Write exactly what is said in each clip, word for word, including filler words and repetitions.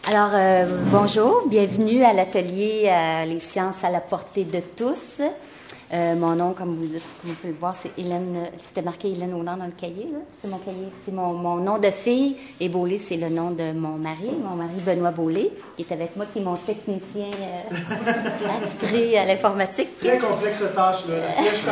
Alors, euh, bonjour, bienvenue à l'atelier euh, Les sciences à la portée de tous. Euh, mon nom, comme vous, comme vous pouvez le voir, c'est Hélène, c'était marqué Hélène Aunard dans le cahier, là. C'est mon cahier, c'est mon, mon nom de fille, et Beaulé, c'est le nom de mon mari, mon mari Benoît Beaulé, qui est avec moi, qui est mon technicien euh, attitré à l'informatique. Très complexe tâche, là. La flèche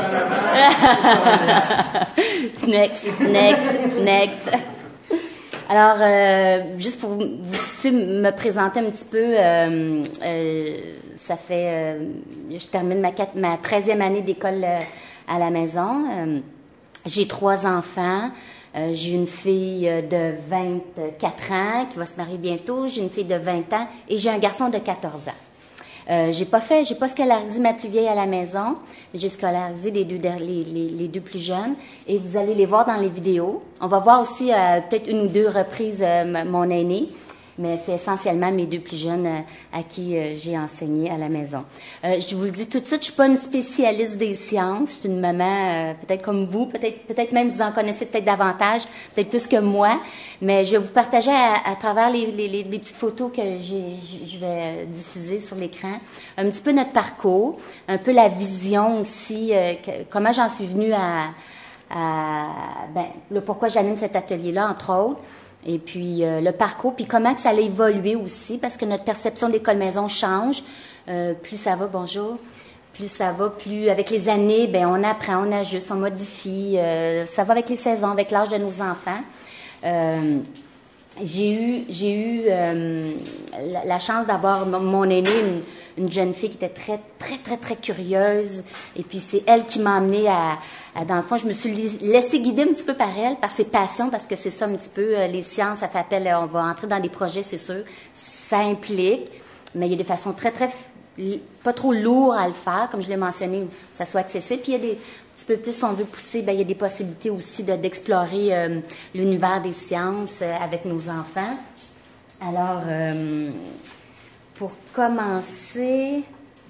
par la main. Next, next, next. Alors, euh, juste pour vous, vous situer, me présenter un petit peu, euh, euh, ça fait, euh, je termine ma, quatre, ma treizième année d'école euh, à la maison. Euh, j'ai trois enfants. Euh, j'ai une fille de vingt-quatre ans qui va se marier bientôt. J'ai une fille de vingt ans et j'ai un garçon de quatorze ans. Euh, j'ai pas fait, j'ai pas scolarisé ma plus vieille à la maison, mais j'ai scolarisé les deux, les, les, les deux plus jeunes, et vous allez les voir dans les vidéos. On va voir aussi euh, peut-être une ou deux reprises euh, mon aîné, mais c'est essentiellement mes deux plus jeunes euh, à qui euh, j'ai enseigné à la maison. Euh, je vous le dis tout de suite, je suis pas une spécialiste des sciences, je suis une maman euh, peut-être comme vous, peut-être peut-être même vous en connaissez peut-être davantage, peut-être plus que moi, mais je vais vous partager à, à travers les, les, les, les petites photos que j'ai, je vais diffuser sur l'écran, un petit peu notre parcours, un peu la vision aussi, euh, que, comment j'en suis venue à, à ben, le pourquoi j'anime cet atelier-là, entre autres. Et puis euh, le parcours, puis comment que ça allait évoluer aussi, parce que notre perception de l'école-maison change. Euh, plus ça va, bonjour, plus ça va, plus avec les années, ben on apprend, on ajuste, on modifie. Euh, ça va avec les saisons, avec l'âge de nos enfants. Euh, j'ai eu, j'ai eu euh, la, la chance d'avoir mon, mon aînée, une, une jeune fille qui était très, très, très, très curieuse. Et puis c'est elle qui m'a amenée à... Dans le fond, je me suis laissée guider un petit peu par elle, par ses passions, parce que c'est ça un petit peu, euh, les sciences, ça fait appel, on va entrer dans des projets, c'est sûr, ça implique, mais il y a des façons très, très, pas trop lourdes à le faire, comme je l'ai mentionné, que ça soit accessible, puis il y a des, un petit peu plus, si on veut pousser, ben, il y a des possibilités aussi de, d'explorer euh, l'univers des sciences euh, avec nos enfants. Alors, euh, pour commencer...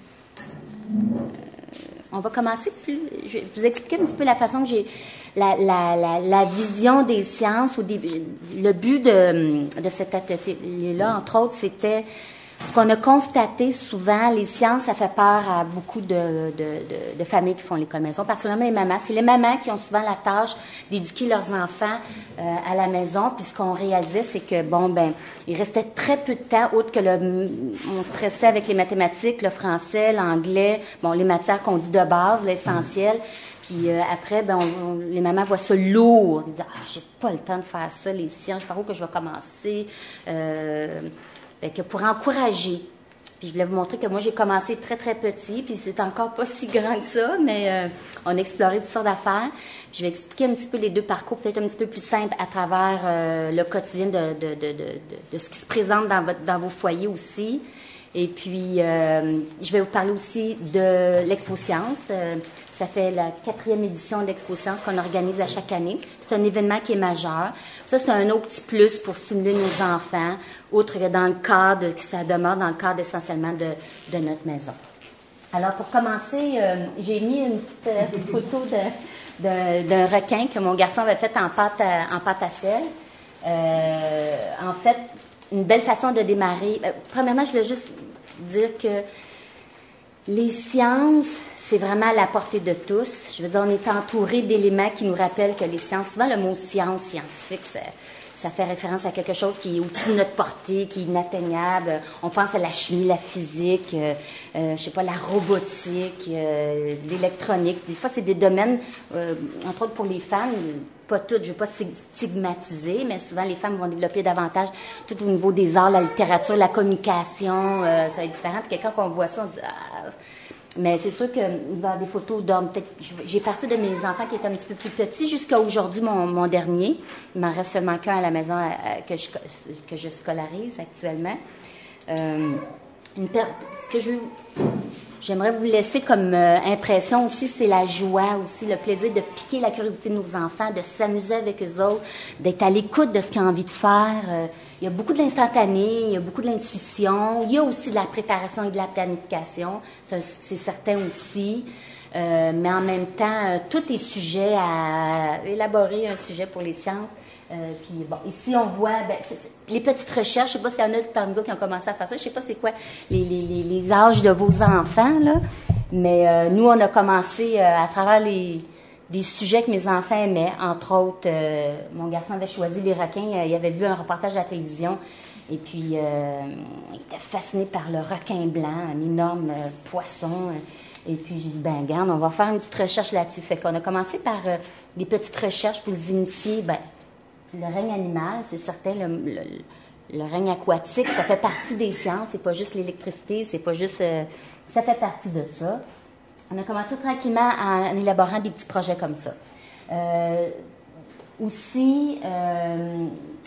On va commencer plus. Je vais vous expliquer un petit peu la façon que j'ai. La, la, la, la vision des sciences, ou des, le but de, de cet atelier-là, entre autres, c'était ce qu'on a constaté souvent. Les sciences, ça fait peur à beaucoup de, de, de, de familles qui font l'école maison, particulièrement les mamans. C'est les mamans qui ont souvent la tâche d'éduquer leurs enfants euh, à la maison. Puis ce qu'on réalisait, c'est que, bon, ben, il restait très peu de temps, autre que le, on stressait avec les mathématiques, le français, l'anglais, bon, les matières qu'on dit de base, l'essentiel. Puis euh, après, ben, on, on, les mamans voient ça lourd. Ils disent, ah, j'ai pas le temps de faire ça, les sciences, par où que je vais commencer. Euh, que pour encourager. Puis je voulais vous montrer que moi, j'ai commencé très, très petit, puis c'est encore pas si grand que ça, mais euh, on a exploré toutes sortes d'affaires. Je vais expliquer un petit peu les deux parcours, peut-être un petit peu plus simple à travers euh, le quotidien de, de, de, de, de ce qui se présente dans, votre, dans vos foyers aussi. Et puis, euh, je vais vous parler aussi de l'Expo Science. Euh, ça fait la quatrième édition d'Expo Science qu'on organise à chaque année. C'est un événement qui est majeur. Ça, c'est un autre petit plus pour stimuler nos enfants, outre que dans le cadre, que ça demeure dans le cadre essentiellement de, de notre maison. Alors, pour commencer, euh, j'ai mis une petite euh, photo de, de, d'un requin que mon garçon avait fait en pâte à, en pâte à sel. Euh, en fait, une belle façon de démarrer. Euh, premièrement, je voulais juste dire que les sciences, c'est vraiment à la portée de tous. Je veux dire, on est entouré d'éléments qui nous rappellent que les sciences, souvent le mot science, scientifique, ça, ça fait référence à quelque chose qui est au-dessus de notre portée, qui est inatteignable. On pense à la chimie, la physique, euh, euh, je sais pas, la robotique, euh, l'électronique. Des fois, c'est des domaines, euh, entre autres pour les femmes, pas toutes, je ne veux pas stigmatiser, mais souvent les femmes vont développer davantage tout au niveau des arts, la littérature, la communication, euh, ça va être différent. Puis quelqu'un qu'on voit ça, on dit ah. Mais c'est sûr qu'il va y avoir des photos d'hommes. J'ai parti de mes enfants qui étaient un petit peu plus petits jusqu'à aujourd'hui, mon, mon dernier. Il m'en reste seulement qu'un à la maison à, à, que, je, que je scolarise actuellement. Euh, une per... Ce que je J'aimerais vous laisser comme euh, impression aussi, c'est la joie aussi, le plaisir de piquer la curiosité de nos enfants, de s'amuser avec eux autres, d'être à l'écoute de ce qu'ils ont envie de faire. Euh, il y a beaucoup de l'instantané, il y a beaucoup de l'intuition, il y a aussi de la préparation et de la planification, ça, c'est certain aussi. Euh, mais en même temps, euh, tout est sujet à élaborer un sujet pour les sciences. Euh, puis bon, ici on voit ben, c'est, c'est, les petites recherches. Je sais pas s'il y en a parmi nous qui ont commencé à faire ça. Je sais pas c'est quoi les, les, les, les âges de vos enfants là, mais euh, nous on a commencé euh, à travers les des sujets que mes enfants aimaient. Entre autres, euh, mon garçon avait choisi les requins. Euh, il avait vu un reportage à la télévision et puis euh, il était fasciné par le requin blanc, un énorme euh, poisson. Et puis j'ai dit ben garde, on va faire une petite recherche là-dessus. Fait qu'on a commencé par euh, des petites recherches pour les initier. Ben le règne animal, c'est certain, le, le, le règne aquatique, ça fait partie des sciences, c'est pas juste l'électricité, c'est pas juste... Euh, ça fait partie de ça. On a commencé tranquillement en, en élaborant des petits projets comme ça. Euh, aussi, euh,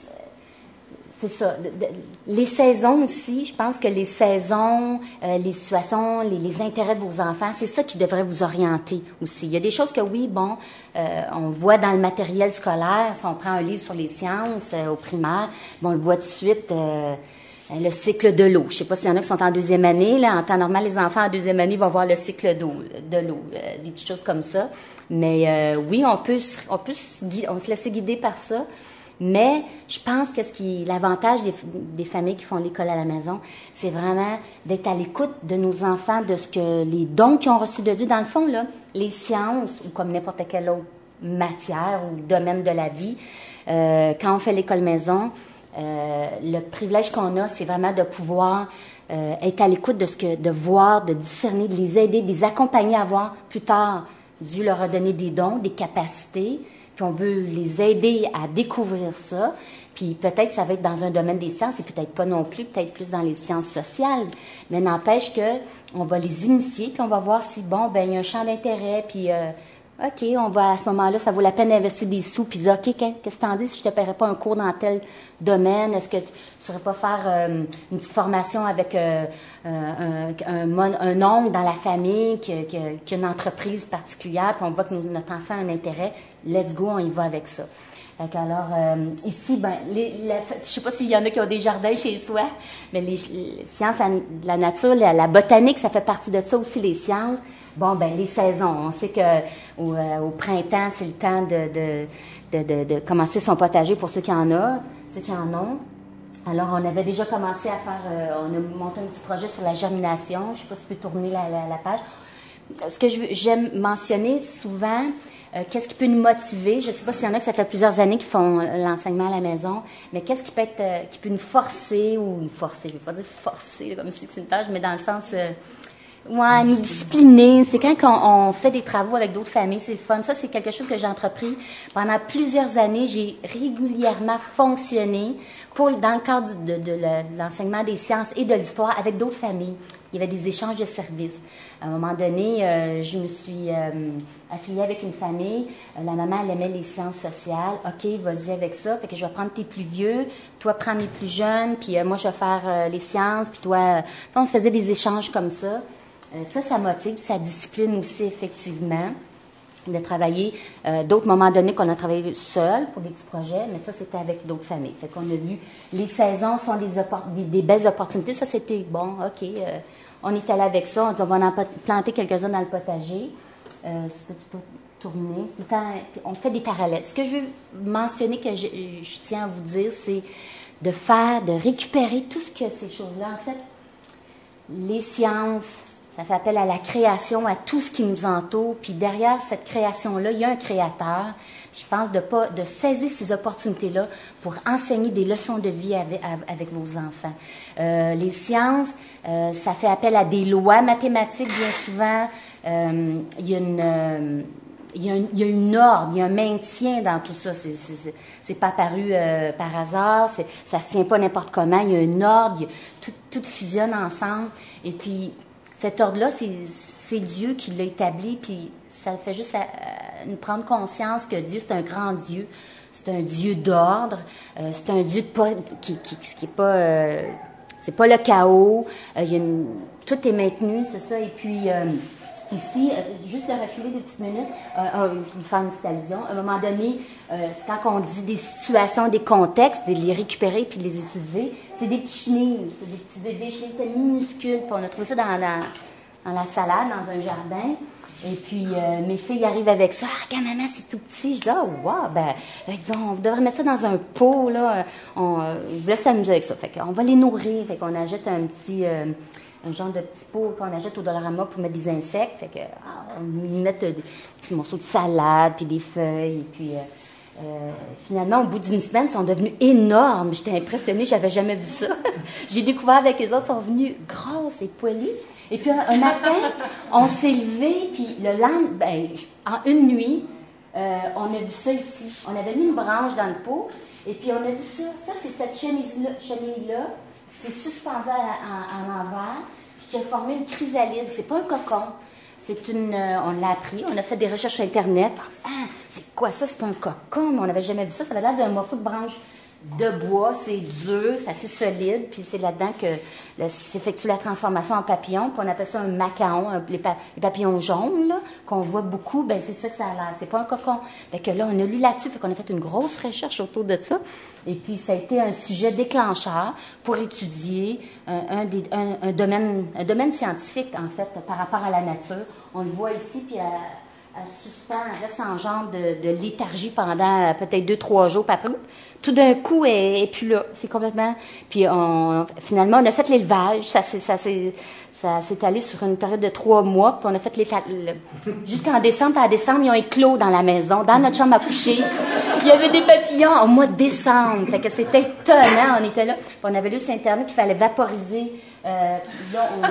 c'est ça, de, de, les saisons aussi, je pense que les saisons, euh, les situations, les, les intérêts de vos enfants, c'est ça qui devrait vous orienter aussi. Il y a des choses que oui, bon, euh, on voit dans le matériel scolaire, si on prend un livre sur les sciences euh, au primaire, bon, on le voit tout de suite, euh, le cycle de l'eau. Je sais pas s'il y en a qui sont en deuxième année, là, en temps normal, les enfants en deuxième année vont voir le cycle d'eau, de l'eau, euh, des petites choses comme ça. Mais euh, oui, on peut, on peut se, on se laisser guider par ça. Mais je pense que ce qui l'avantage des, des familles qui font l'école à la maison, c'est vraiment d'être à l'écoute de nos enfants, de ce que les dons qu'ils ont reçus de Dieu. Dans le fond, là, les sciences, ou comme n'importe quelle autre matière ou domaine de la vie, euh, quand on fait l'école maison, euh, le privilège qu'on a, c'est vraiment de pouvoir euh, être à l'écoute de ce que, de voir, de discerner, de les aider, de les accompagner à voir plus tard. Dieu leur a donné des dons, des capacités. Puis on veut les aider à découvrir ça. Puis peut-être que ça va être dans un domaine des sciences et peut-être pas non plus, peut-être plus dans les sciences sociales. Mais n'empêche que on va les initier puis on va voir si, bon, ben il y a un champ d'intérêt. Puis, euh, OK, on va à ce moment-là, ça vaut la peine d'investir des sous puis dire, OK, qu'est-ce que t'en dis si je te paierais pas un cours dans tel domaine? Est-ce que tu ne saurais pas faire euh, une petite formation avec euh, un, un, un oncle dans la famille qui, qui, qui a une entreprise particulière puis on voit que nous, notre enfant a un intérêt? Let's go, on y va avec ça. Donc, alors, euh, ici, ben, les, la, je sais pas s'il y en a qui ont des jardins chez soi, mais les, les sciences la, la nature, la, la botanique, ça fait partie de ça aussi, les sciences. Bon, ben, les saisons. On sait que au, euh, au printemps, c'est le temps de, de, de, de, de commencer son potager pour ceux qui en ont, ceux qui en ont. Alors, on avait déjà commencé à faire, euh, on a monté un petit projet sur la germination. Je sais pas si tu peux tourner la, la, la page. Ce que je, j'aime mentionner souvent, Euh, qu'est-ce qui peut nous motiver? Je ne sais pas s'il y en a que ça fait plusieurs années qui font euh, l'enseignement à la maison, mais qu'est-ce qui peut être, euh, qui peut nous forcer, ou nous forcer, je ne vais pas dire forcer, là, comme si c'est une tâche, mais dans le sens, euh, ouais, nous discipliner. C'est quand on, on fait des travaux avec d'autres familles, c'est le fun. Ça, c'est quelque chose que j'ai entrepris pendant plusieurs années. J'ai régulièrement fonctionné pour, dans le cadre de, de, de l'enseignement des sciences et de l'histoire avec d'autres familles. Il y avait des échanges de services. À un moment donné, euh, je me suis euh, affiliée avec une famille. Euh, la maman, elle aimait les sciences sociales. OK, vas-y avec ça. Fait que je vais prendre tes plus vieux, toi, prends mes plus jeunes, puis euh, moi, je vais faire euh, les sciences, puis toi... Euh, on se faisait des échanges comme ça. Euh, ça, ça motive, ça discipline aussi, effectivement, de travailler. Euh, d'autres moments donnés qu'on a travaillé seul pour des petits projets, mais ça, c'était avec d'autres familles. Fait qu'on a vu, les saisons sont des, oppor- des, des belles opportunités. Ça, c'était bon, OK... Euh, on est allé avec ça, on dit on va en planter quelques-uns dans le potager. Euh, tu, peux, tu peux tourner. Temps, on fait des parallèles. Ce que je veux mentionner, que je, je tiens à vous dire, c'est de faire, de récupérer tout ce que ces choses-là. En fait, les sciences, ça fait appel à la création, à tout ce qui nous entoure. Puis derrière cette création-là, il y a un créateur. Je pense de pas de saisir ces opportunités-là pour enseigner des leçons de vie avec, avec vos enfants. Euh, les sciences, euh, ça fait appel à des lois mathématiques bien souvent. Euh, il y a une euh, il y a une, il y a une ordre, il y a un maintien dans tout ça. C'est, c'est, c'est pas apparu euh, par hasard, c'est, ça se tient pas n'importe comment. Il y a une ordre, il y a, tout, tout fusionne ensemble. Et puis cet ordre-là, c'est, c'est Dieu qui l'a établi. Puis ça fait juste à, à nous prendre conscience que Dieu, c'est un grand Dieu. C'est un Dieu d'ordre. Euh, c'est un Dieu de pas, qui, qui, qui est pas... Euh, c'est pas le chaos. Euh, il y a une, tout est maintenu, c'est ça. Et puis, euh, ici, euh, juste de refiler deux petites minutes, euh, euh, faire une petite allusion. À un moment donné, euh, c'est quand on dit des situations, des contextes, de les récupérer puis de les utiliser, c'est des petits chenilles. C'est des petits bébés chenilles minuscules. Puis on a trouvé ça dans la, dans la salade, dans un jardin. Et puis, euh, mes filles arrivent avec ça. Ah, regarde, maman, c'est tout petit. Je dis, ah, wow, ben, elles disent, on devrait mettre ça dans un pot, là. On, euh, ils voulaient s'amuser avec ça. Fait qu'on va les nourrir. Fait qu'on achète un petit, euh, un genre de petit pot qu'on achète au Dollarama pour mettre des insectes. Fait que, ah, on met des petits morceaux de salade, puis des feuilles, et puis, euh, euh, finalement, au bout d'une semaine, ils sont devenus énormes. J'étais impressionnée, j'avais jamais vu ça. J'ai découvert avec les autres, ils sont venus grosses et poilus. Et puis, un, un matin, on s'est levé, puis le lendemain, ben, en une nuit, euh, on a vu ça ici. On avait mis une branche dans le pot, et puis on a vu ça. Ça, c'est cette chenille-là. Chenille-là, c'est suspendu à, en, en envers, puis qui a formé une chrysalide. C'est pas un cocon. C'est une... Euh, on l'a appris, on a fait des recherches sur Internet. Ah, c'est quoi ça? C'est pas un cocon, on n'avait jamais vu ça. Ça avait l'air d'un morceau de branche de bois, c'est dur, c'est assez solide, puis c'est là-dedans que là, s'effectue la transformation en papillon, puis on appelle ça un macaon, un, les, pa, les papillons jaunes, là, qu'on voit beaucoup, ben c'est ça que ça a l'air, c'est pas un cocon. Fait que là, on a lu là-dessus, fait qu'on a fait une grosse recherche autour de ça, et puis ça a été un sujet déclencheur pour étudier un, un, des, un, un, domaine, un domaine scientifique, en fait, par rapport à la nature. On le voit ici, puis à, à suspend, elle reste en genre de, de léthargie pendant peut-être deux, trois jours, puis après, tout d'un coup, elle n'est plus là. C'est complètement... Puis on, finalement, on a fait l'élevage. Ça s'est, ça s'est, ça s'est allé sur une période de trois mois, puis on a fait l'élevage. Jusqu'en décembre, à décembre, ils ont éclos dans la maison, dans notre chambre à coucher. Il y avait des papillons au mois de décembre. Fait que c'était étonnant, on était là. Puis on avait lu sur Internet qu'il fallait vaporiser... Euh, là, on,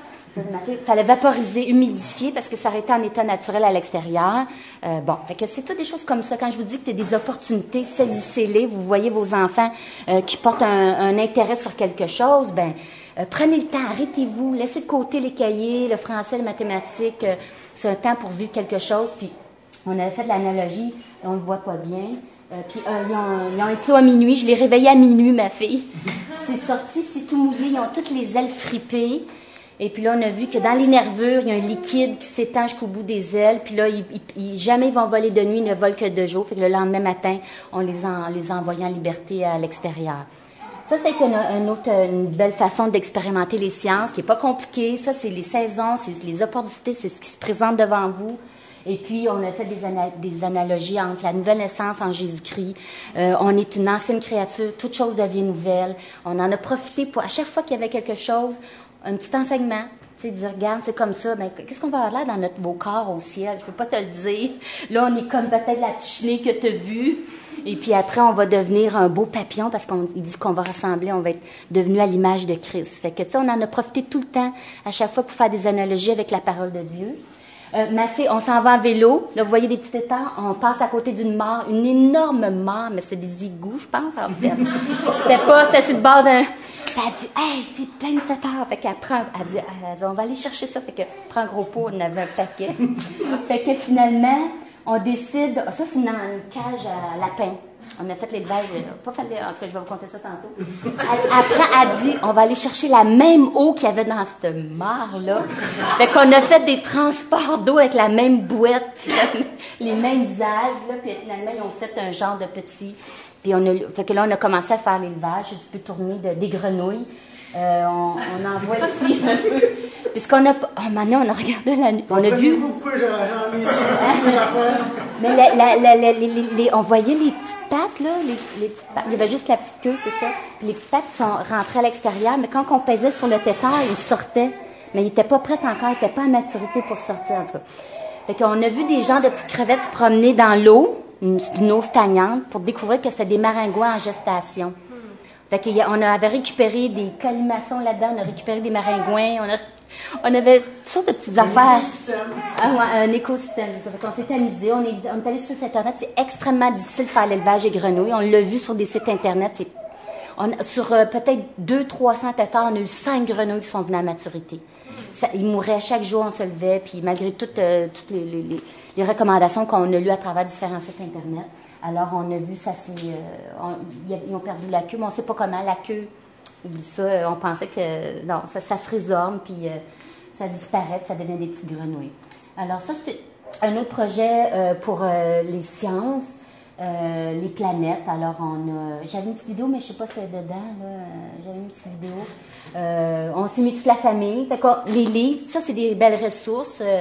il fallait vaporiser, humidifier parce que ça aurait été en état naturel à l'extérieur. Euh, bon, fait que c'est toutes des choses comme ça. Quand je vous dis que tu as des opportunités, saisissez-les. Vous voyez vos enfants euh, qui portent un, un intérêt sur quelque chose, ben euh, prenez le temps, arrêtez-vous, laissez de côté les cahiers, le français, les mathématiques. Euh, c'est un temps pour vivre quelque chose. Puis on avait fait de l'analogie, on ne le voit pas bien. Euh, puis euh, ils, ont, ils ont éclos à minuit. Je l'ai réveillé à minuit, ma fille. C'est sorti, puis c'est tout mouillé. Ils ont toutes les ailes fripées. Et puis là, on a vu que dans les nervures, il y a un liquide qui s'étend jusqu'au bout des ailes. Puis là, ils, ils, jamais ils vont voler de nuit, ils ne volent que de jour. Fait que le lendemain matin, on les, en, les envoie en liberté à l'extérieur. Ça, c'est une, une autre une belle façon d'expérimenter les sciences, qui n'est pas compliquée. Ça, c'est les saisons, c'est les opportunités, c'est ce qui se présente devant vous. Et puis, on a fait des, ana- des analogies entre la nouvelle naissance en Jésus-Christ. Euh, on est une ancienne créature, toute chose devient nouvelle. On en a profité pour, à chaque fois qu'il y avait quelque chose, un petit enseignement, tu sais, dire, regarde, c'est comme ça, ben, qu'est-ce qu'on va avoir là dans notre beau corps au ciel? Je peux pas te le dire. Là, on est comme peut-être la petite chenille que tu as vue. Et puis après, on va devenir un beau papillon parce qu'on il dit qu'on va ressembler, on va être devenu à l'image de Christ. Fait que, tu sais, on en a profité tout le temps, à chaque fois, pour faire des analogies avec la parole de Dieu. Euh, ma fille, on s'en va en vélo. Là, vous voyez des petits étangs. On passe à côté d'une mare, une énorme mare, mais c'est des égouts, je pense, en fait. C'était pas, c'était sur le bord d'un... Puis elle dit, hey, c'est plein de têtards. Fait qu'elle prend, elle dit, elle dit, on va aller chercher ça. Fait qu'elle prend un gros pot, on avait un paquet. Fait que finalement, on décide, ça c'est une, une cage à lapins. On a fait l'élevage, pas fait les, en tout cas, je vais vous conter ça tantôt. Après, elle dit, on va aller chercher la même eau qu'il y avait dans cette mare-là. Fait qu'on a fait des transports d'eau avec la même bouette, les mêmes algues, là, puis finalement, ils ont fait un genre de petit... Puis on a, fait que là, on a commencé à faire l'élevage. Tu peux tourner de, des grenouilles. Euh, on, on en voit ici un peu. Puisqu'on a... Oh, maintenant, on a regardé la nuit. On a vu... Pourquoi j'en ai ici? Mais la, la, la, la, les, les, on voyait les petites pattes, là. Les, les petites pattes. Il y avait juste la petite queue, c'est ça. Puis les petites pattes sont rentrées à l'extérieur. Mais quand on pesait sur le tétard, ils sortaient. Mais ils n'étaient pas prêts encore. Ils n'étaient pas à maturité pour sortir, en tout cas. Fait qu'on a vu des gens de petites crevettes se promener dans l'eau. Une, une eau stagnante, pour découvrir que c'était des maringouins en gestation. Hmm. Fait qu'on avait récupéré des colimaçons là-dedans, on a récupéré des maringouins, on, a, on avait toutes sortes de petites un affaires. Écosystème. Ah, ouais, un écosystème. Ça fait qu'on s'est amusé, on est, on est allé sur Internet, c'est extrêmement difficile de faire l'élevage des grenouilles. On l'a vu sur des sites Internet. C'est, on, sur euh, peut-être deux cents à trois cents hectares, on a eu cinq grenouilles qui sont venues à maturité. Ça, ils mouraient chaque jour, on se levait, puis malgré toutes, euh, toutes les, les, les les recommandations qu'on a lues à travers différents sites Internet. Alors, on a vu ça, c'est... Euh, on, ils ont perdu la queue, mais on ne sait pas comment. La queue, oublie ça, euh, on pensait que... Non, ça, ça se résorbe, puis euh, ça disparaît, puis ça devient des petites grenouilles. Alors, ça, c'est un autre projet euh, pour euh, les sciences, euh, les planètes. Alors, on a... J'avais une petite vidéo, mais je ne sais pas si c'est dedans, là. J'avais une petite vidéo. Euh, on s'est mis toute la famille. Fait que les livres, ça, c'est des belles ressources. Euh,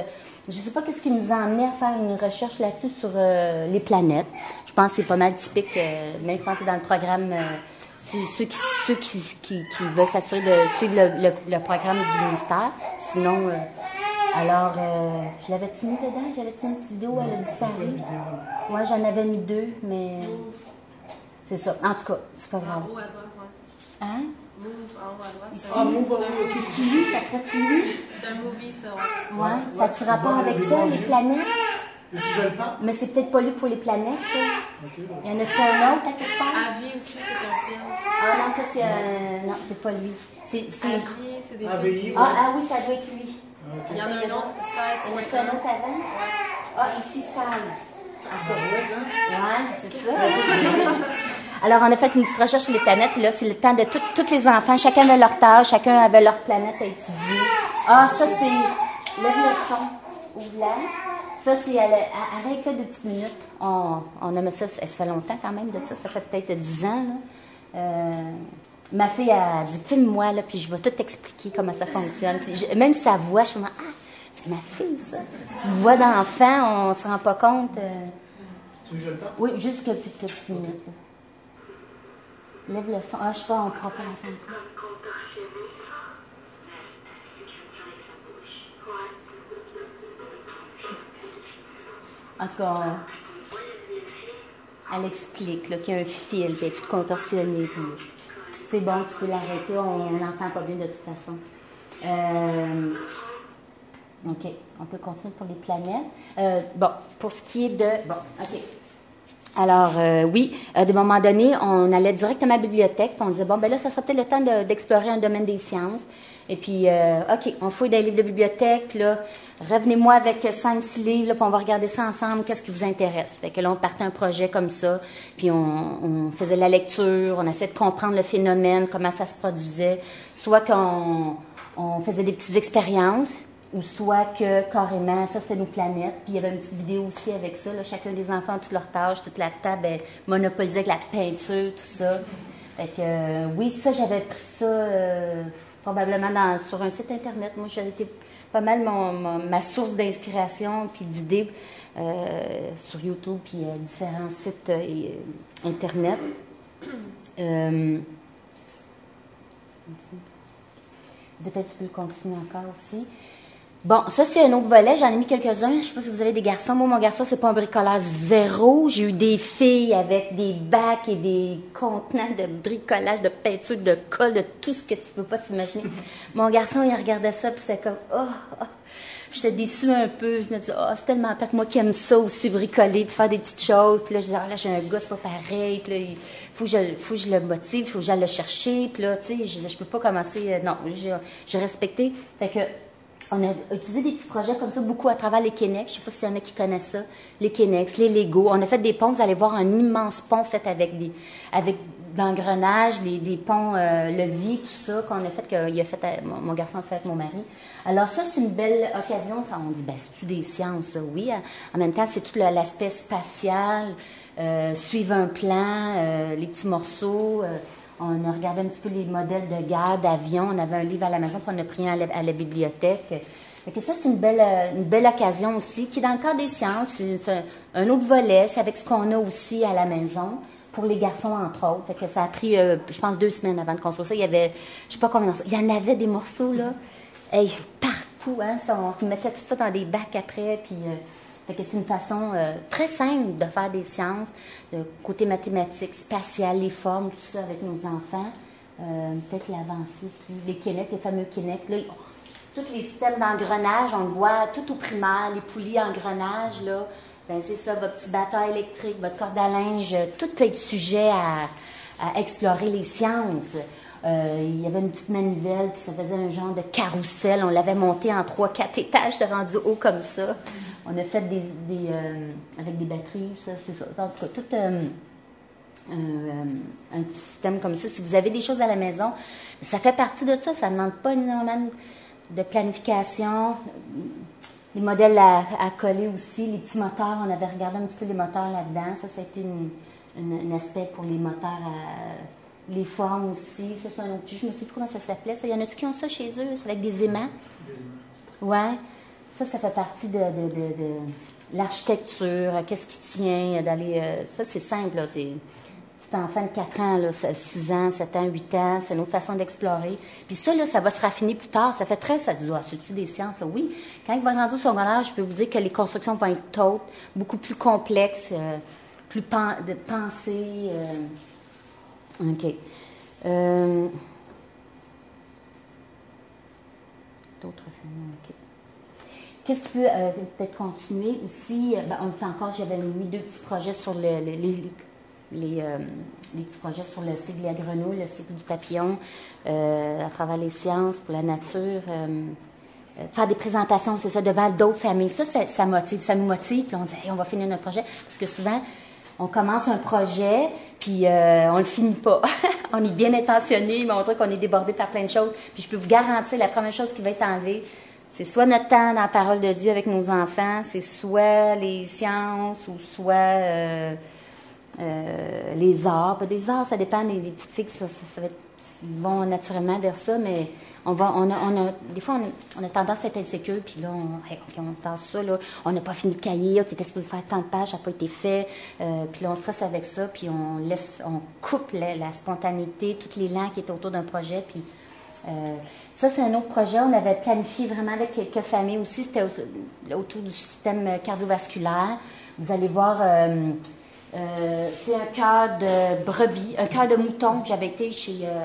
Je ne sais pas qu'est-ce qui nous a amené à faire une recherche là-dessus sur euh, les planètes. Je pense que c'est pas mal typique, euh, même quand c'est dans le programme, euh, ceux, qui, ceux qui, qui, qui veulent s'assurer de suivre le, le, le programme du ministère. Sinon, euh, alors, euh, je l'avais-tu mis dedans? J'avais-tu mis une petite vidéo, elle a disparu. Ouais, j'en avais mis deux, mais c'est ça. En tout cas, c'est pas grave. En haut à droite, ouais. Hein? Move en haut à droite. Ici, Ah, move en haut, c'est Tiwi, ça serait Tiwi? C'est un movie, ça, ouais. Ouais, ça a-tu rapport avec ça, les planètes? Et si je le parle? Mais c'est peut-être pas lui pour les planètes, ça. Ok, bon. Il y en a-tu un autre à quelque part? Avis aussi, c'est un film. Ah non, ça c'est un... Non, c'est pas lui. C'est... c'est- Avis, c'est des Ah, films. oui. Ah, ah oui, ça doit être lui. Ok. Il y en a un autre, Il y en a-tu seize un autre avant? Ouais. Ah, ici, seize. Ah, ouais, hein? Ouais, c'est ça. Alors, on a fait une petite recherche sur les planètes, puis là, c'est le temps de tout- tous les enfants. Chacun avait leur tâche, chacun avait leur planète à étudier. Ah, ça, c'est... Lève le son. Ouvre-la. Ça, c'est... à la- à- Arrête là deux petites minutes. On, on aime ça. Ça fait longtemps quand même de ça. Ça fait peut-être dix ans, là. Euh, ma fille a dit, filme-moi, là, puis je vais tout t'expliquer comment ça fonctionne. Puis je- même sa voix, je suis comme, ah, c'est ma fille, ça. Tu voix d'enfant, on se rend pas compte. euh. Tu veux que je le parle? Oui, juste quelques petites minutes. là. Lève le son. Ah, je sais pas, on pourra pas l'entendre. En tout cas, on- elle explique là, qu'il y a un fil, puis elle est toute contorsionnée. Puis c'est bon, tu peux l'arrêter, on n'entend pas bien de toute façon. Euh, OK, on peut continuer pour les planètes. Euh, bon, pour ce qui est de... Bon, OK. Alors, euh, oui, à des moments donnés, on allait directement à la bibliothèque, puis on disait, bon, ben là, ça serait peut-être le temps de- d'explorer un domaine des sciences. Et puis, euh, OK, on fouille des livres de bibliothèque, puis là, revenez-moi avec cinq, six livres, là, puis on va regarder ça ensemble, qu'est-ce qui vous intéresse. Fait que là, on partait un projet comme ça, puis on, on faisait la lecture, on essayait de comprendre le phénomène, comment ça se produisait, soit qu'on on faisait des petites expériences, ou soit que carrément, ça c'était nos planètes, puis il y avait une petite vidéo aussi avec ça, là, chacun des enfants, toutes leurs tâches, toute la table est monopolisée avec la peinture, tout ça. Fait que, euh, oui, ça, j'avais pris ça euh, probablement dans, sur un site Internet. Moi, j'ai été pas mal mon, mon- ma source d'inspiration puis d'idées euh, sur YouTube puis euh, différents sites euh, et, euh, Internet. Euh, Peut-être tu peux continuer encore aussi. Bon, ça, c'est un autre volet. J'en ai mis quelques-uns. Je ne sais pas si vous avez des garçons. Moi, mon garçon, c'est pas un bricoleur zéro. J'ai eu des filles avec des bacs et des contenants de bricolage, de peinture, de colle, de tout ce que tu peux pas t'imaginer. Mon garçon, il regardait ça, puis c'était comme, oh, oh. J'étais déçue un peu. Je me disais, oh, c'est tellement pire que moi qui aime ça aussi, bricoler, puis faire des petites choses. Puis là, je disais, ah, là, j'ai un gars, c'est pas pareil. Puis là, il faut que je, faut que je le motive, il faut que j'aille le chercher. Puis là, tu sais, je disais, je peux pas commencer. euh, non, j'ai, j'ai respecté. Fait que, on a utilisé des petits projets comme ça, beaucoup à travers les Kenex. Je ne sais pas s'il y en a qui connaissent ça. Les Kenex, les Lego. On a fait des ponts. Vous allez voir un immense pont fait avec des, avec d'engrenages, des, des ponts euh, levis, tout ça, qu'on a fait, que il a fait à- mon, mon garçon a fait avec mon mari. Alors ça, c'est une belle occasion. Ça, on dit, ben, c'est-tu des sciences, ça? Oui. En même temps, c'est tout le- l'aspect spatial, euh, suivre un plan, euh, les petits morceaux. euh, On a regardé un petit peu les modèles de guerre, d'avions. On avait un livre à la maison, puis on a pris un à la, à la bibliothèque. Fait que ça, c'est une belle, euh, une belle occasion aussi, qui est dans le cadre des sciences. C'est c'est un, un autre volet, c'est avec ce qu'on a aussi à la maison, pour les garçons, entre autres. Fait que ça a pris, euh, je pense, deux semaines avant de construire ça. Il y avait, je sais pas combien de morceaux. Il y en avait des morceaux, là. Hey, partout, hein. Ça, on mettait tout ça dans des bacs après, puis... euh, fait que c'est une façon euh, très simple de faire des sciences, le côté mathématique, spatial, les formes, tout ça avec nos enfants. Euh, peut-être l'avancée, les Kenex, les fameux Kenex. Là, tous les systèmes d'engrenage, on le voit tout au primaire, les poulies engrenages, là. Ben, c'est ça, votre petit batteur électrique, votre corde à linge, tout peut être sujet à, à explorer les sciences. Euh, il y avait une petite manivelle, puis ça faisait un genre de carrousel. On l'avait monté en trois, quatre étages, c'était rendu haut comme ça. On a fait des, des euh, avec des batteries, ça, c'est ça. En tout cas, tout euh, un, un petit système comme ça. Si vous avez des choses à la maison, ça fait partie de ça. Ça ne demande pas énormément de planification. Les modèles à, à coller aussi, les petits moteurs. On avait regardé un petit peu les moteurs là-dedans. Ça, ça a été une, une, un aspect pour les moteurs à... Les formes aussi, ça c'est un autre jeu. Je ne sais plus comment ça s'appelait. Ça. Il y en a-tu qui ont ça chez eux? C'est avec des aimants? Ouais. ça, ça fait partie de, de, de, de l'architecture, qu'est-ce qui tient, d'aller... Euh, ça, c'est simple, là, c'est... Petit enfant de quatre ans, là, six ans, sept ans, huit ans, c'est une autre façon d'explorer. Puis ça, là, ça va se raffiner plus tard. Ça fait très, ça dit, ah, c'est-tu des sciences? Oui. Quand il va rendre au secondaire, je peux vous dire que les constructions vont être autres, beaucoup plus complexes, euh, plus pen- de pensée. Euh... OK. Euh... D'autres phénomènes, OK. Qu'est-ce qui peut euh, peut-être continuer aussi? Ben, on le fait encore, j'avais mis deux petits projets sur le, le, les... Les, euh, les petits projets sur le cycle de la grenouille, le cycle du papillon, euh, à travers les sciences, pour la nature. Euh, euh, faire des présentations, c'est ça, devant d'autres familles. Ça, ça, ça motive, ça nous motive. Puis on dit, hey, on va finir notre projet. Parce que souvent, on commence un projet, puis euh, on le finit pas. On est bien intentionné, mais on dirait qu'on est débordé par plein de choses. Puis je peux vous garantir, la première chose qui va être enlevée, c'est soit notre temps dans la parole de Dieu avec nos enfants, c'est soit les sciences, ou soit... Euh, Euh, les arts, pas des arts, ça dépend des, des petites filles, ça, ça, ça va être, ils vont naturellement vers ça, mais on va, on a, on a des fois, on a, on a tendance à être insécure, puis là, on, hey, okay, on tasse ça, là, on n'a pas fini le cahier, tu étais supposé faire tant de pages, ça n'a pas été fait, euh, puis là, on stresse avec ça, puis on laisse, on coupe la, la spontanéité, toutes les langues qui étaient autour d'un projet, puis euh, ça, c'est un autre projet, on avait planifié vraiment avec quelques familles aussi, c'était au, autour du système cardiovasculaire. Vous allez voir... Euh, Euh, c'est un cœur de brebis, un cœur de mouton. J'avais été chez euh,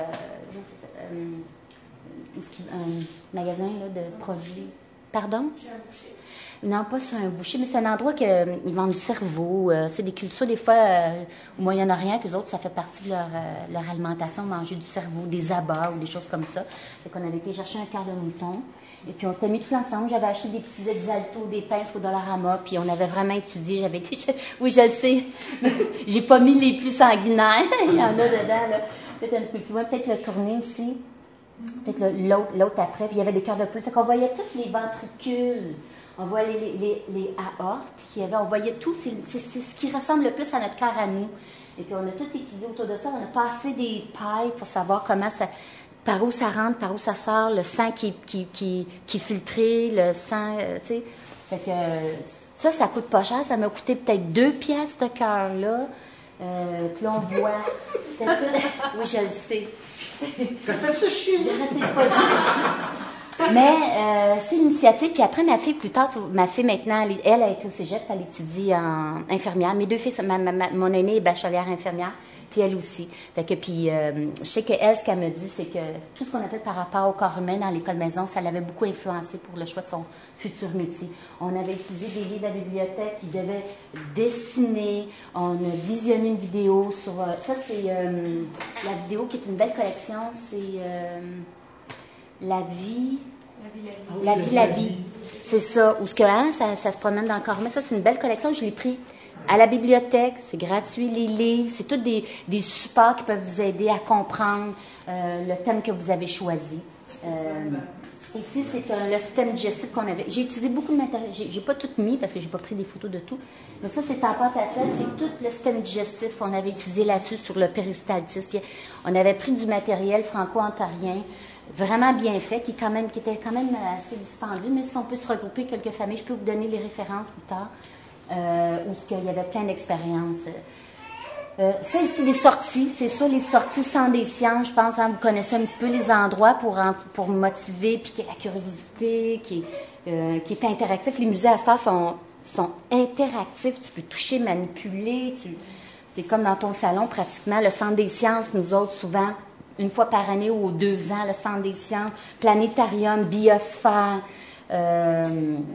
euh, un magasin là, de produits. Pardon? Chez un boucher. Non, pas sur un boucher, mais c'est un endroit qu'ils euh, vendent du cerveau. Euh, c'est des cultures, des fois, euh, au Moyen-Orient, qu'eux autres, ça fait partie de leur, euh, leur alimentation, manger du cerveau, des abats ou des choses comme ça. Fait qu'on avait été chercher un cœur de mouton. Et puis, on s'était mis tous ensemble. J'avais acheté des petits exaltos, des pinces au Dollarama, puis on avait vraiment étudié. J'avais été... Oui, je le sais. J'ai pas mis les plus sanguinaires. Il y en a dedans, là. Peut-être un petit peu plus loin. Peut-être le tourner ici. Peut-être l'autre, l'autre après. Puis, il y avait des cœurs de poule. Fait qu'on voyait tous les ventricules. On voyait les, les, les aortes qu'il y avait. On voyait tout. C'est, c'est, c'est ce qui ressemble le plus à notre cœur à nous. Et puis, on a tout étudié autour de ça. On a passé des pailles pour savoir comment ça... Par où ça rentre, par où ça sort, le sang qui, qui, qui, qui est filtré, le sang, euh, tu sais. Fait que euh, ça, ça coûte pas cher. Ça m'a coûté peut-être deux piastres ce cœur-là. Euh, puis là, on voit... C'était tout... Oui, je le sais. T'as fait ça chier? J'arrêtais pas de dire. Mais euh, c'est l'initiative. Puis après, ma fille, plus tard, ma fille maintenant, elle, elle a été au cégep, elle étudie en infirmière. Mes deux filles, ma, ma, ma, mon aînée est bachelière infirmière. Puis elle aussi. Fait que, puis, euh, je sais qu'elle, ce qu'elle me dit, c'est que tout ce qu'on a fait par rapport au corps humain dans l'école maison, ça l'avait beaucoup influencé pour le choix de son futur métier. On avait étudié des livres à la bibliothèque qui devaient dessiner. On a visionné une vidéo sur... Euh, ça, c'est euh, la vidéo qui est une belle collection. C'est euh, La vie... La vie, la vie. C'est ça. Ou ce que, hein, ça, ça se promène dans le corps humain. Ça, c'est une belle collection. Je l'ai pris à la bibliothèque, c'est gratuit, les livres, c'est tous des, des supports qui peuvent vous aider à comprendre euh, le thème que vous avez choisi. Euh, ici, c'est euh, le système digestif qu'on avait. J'ai utilisé beaucoup de matériel, j'ai, j'ai pas tout mis parce que j'ai pas pris des photos de tout, mais ça, c'est en pâte à sel, c'est tout le système digestif qu'on avait utilisé là-dessus sur le péristaltisme. Puis, on avait pris du matériel franco-ontarien, vraiment bien fait, qui, quand même, qui était quand même assez dispendieux, mais si on peut se regrouper quelques familles, je peux vous donner les références plus tard. Euh, où il y avait plein d'expériences. Euh, ça ici, les sorties, c'est ça, les sorties sans des sciences, je pense, hein, vous connaissez un petit peu les endroits pour, en, pour motiver, puis qu'il y ait la curiosité, qui est, euh, qui est interactif. Les musées à ce temps sont, sont interactifs, tu peux toucher, manipuler, tu es comme dans ton salon pratiquement. Le centre des sciences, nous autres, souvent, une fois par année ou aux deux ans, le centre des sciences, planétarium, biosphère. Euh,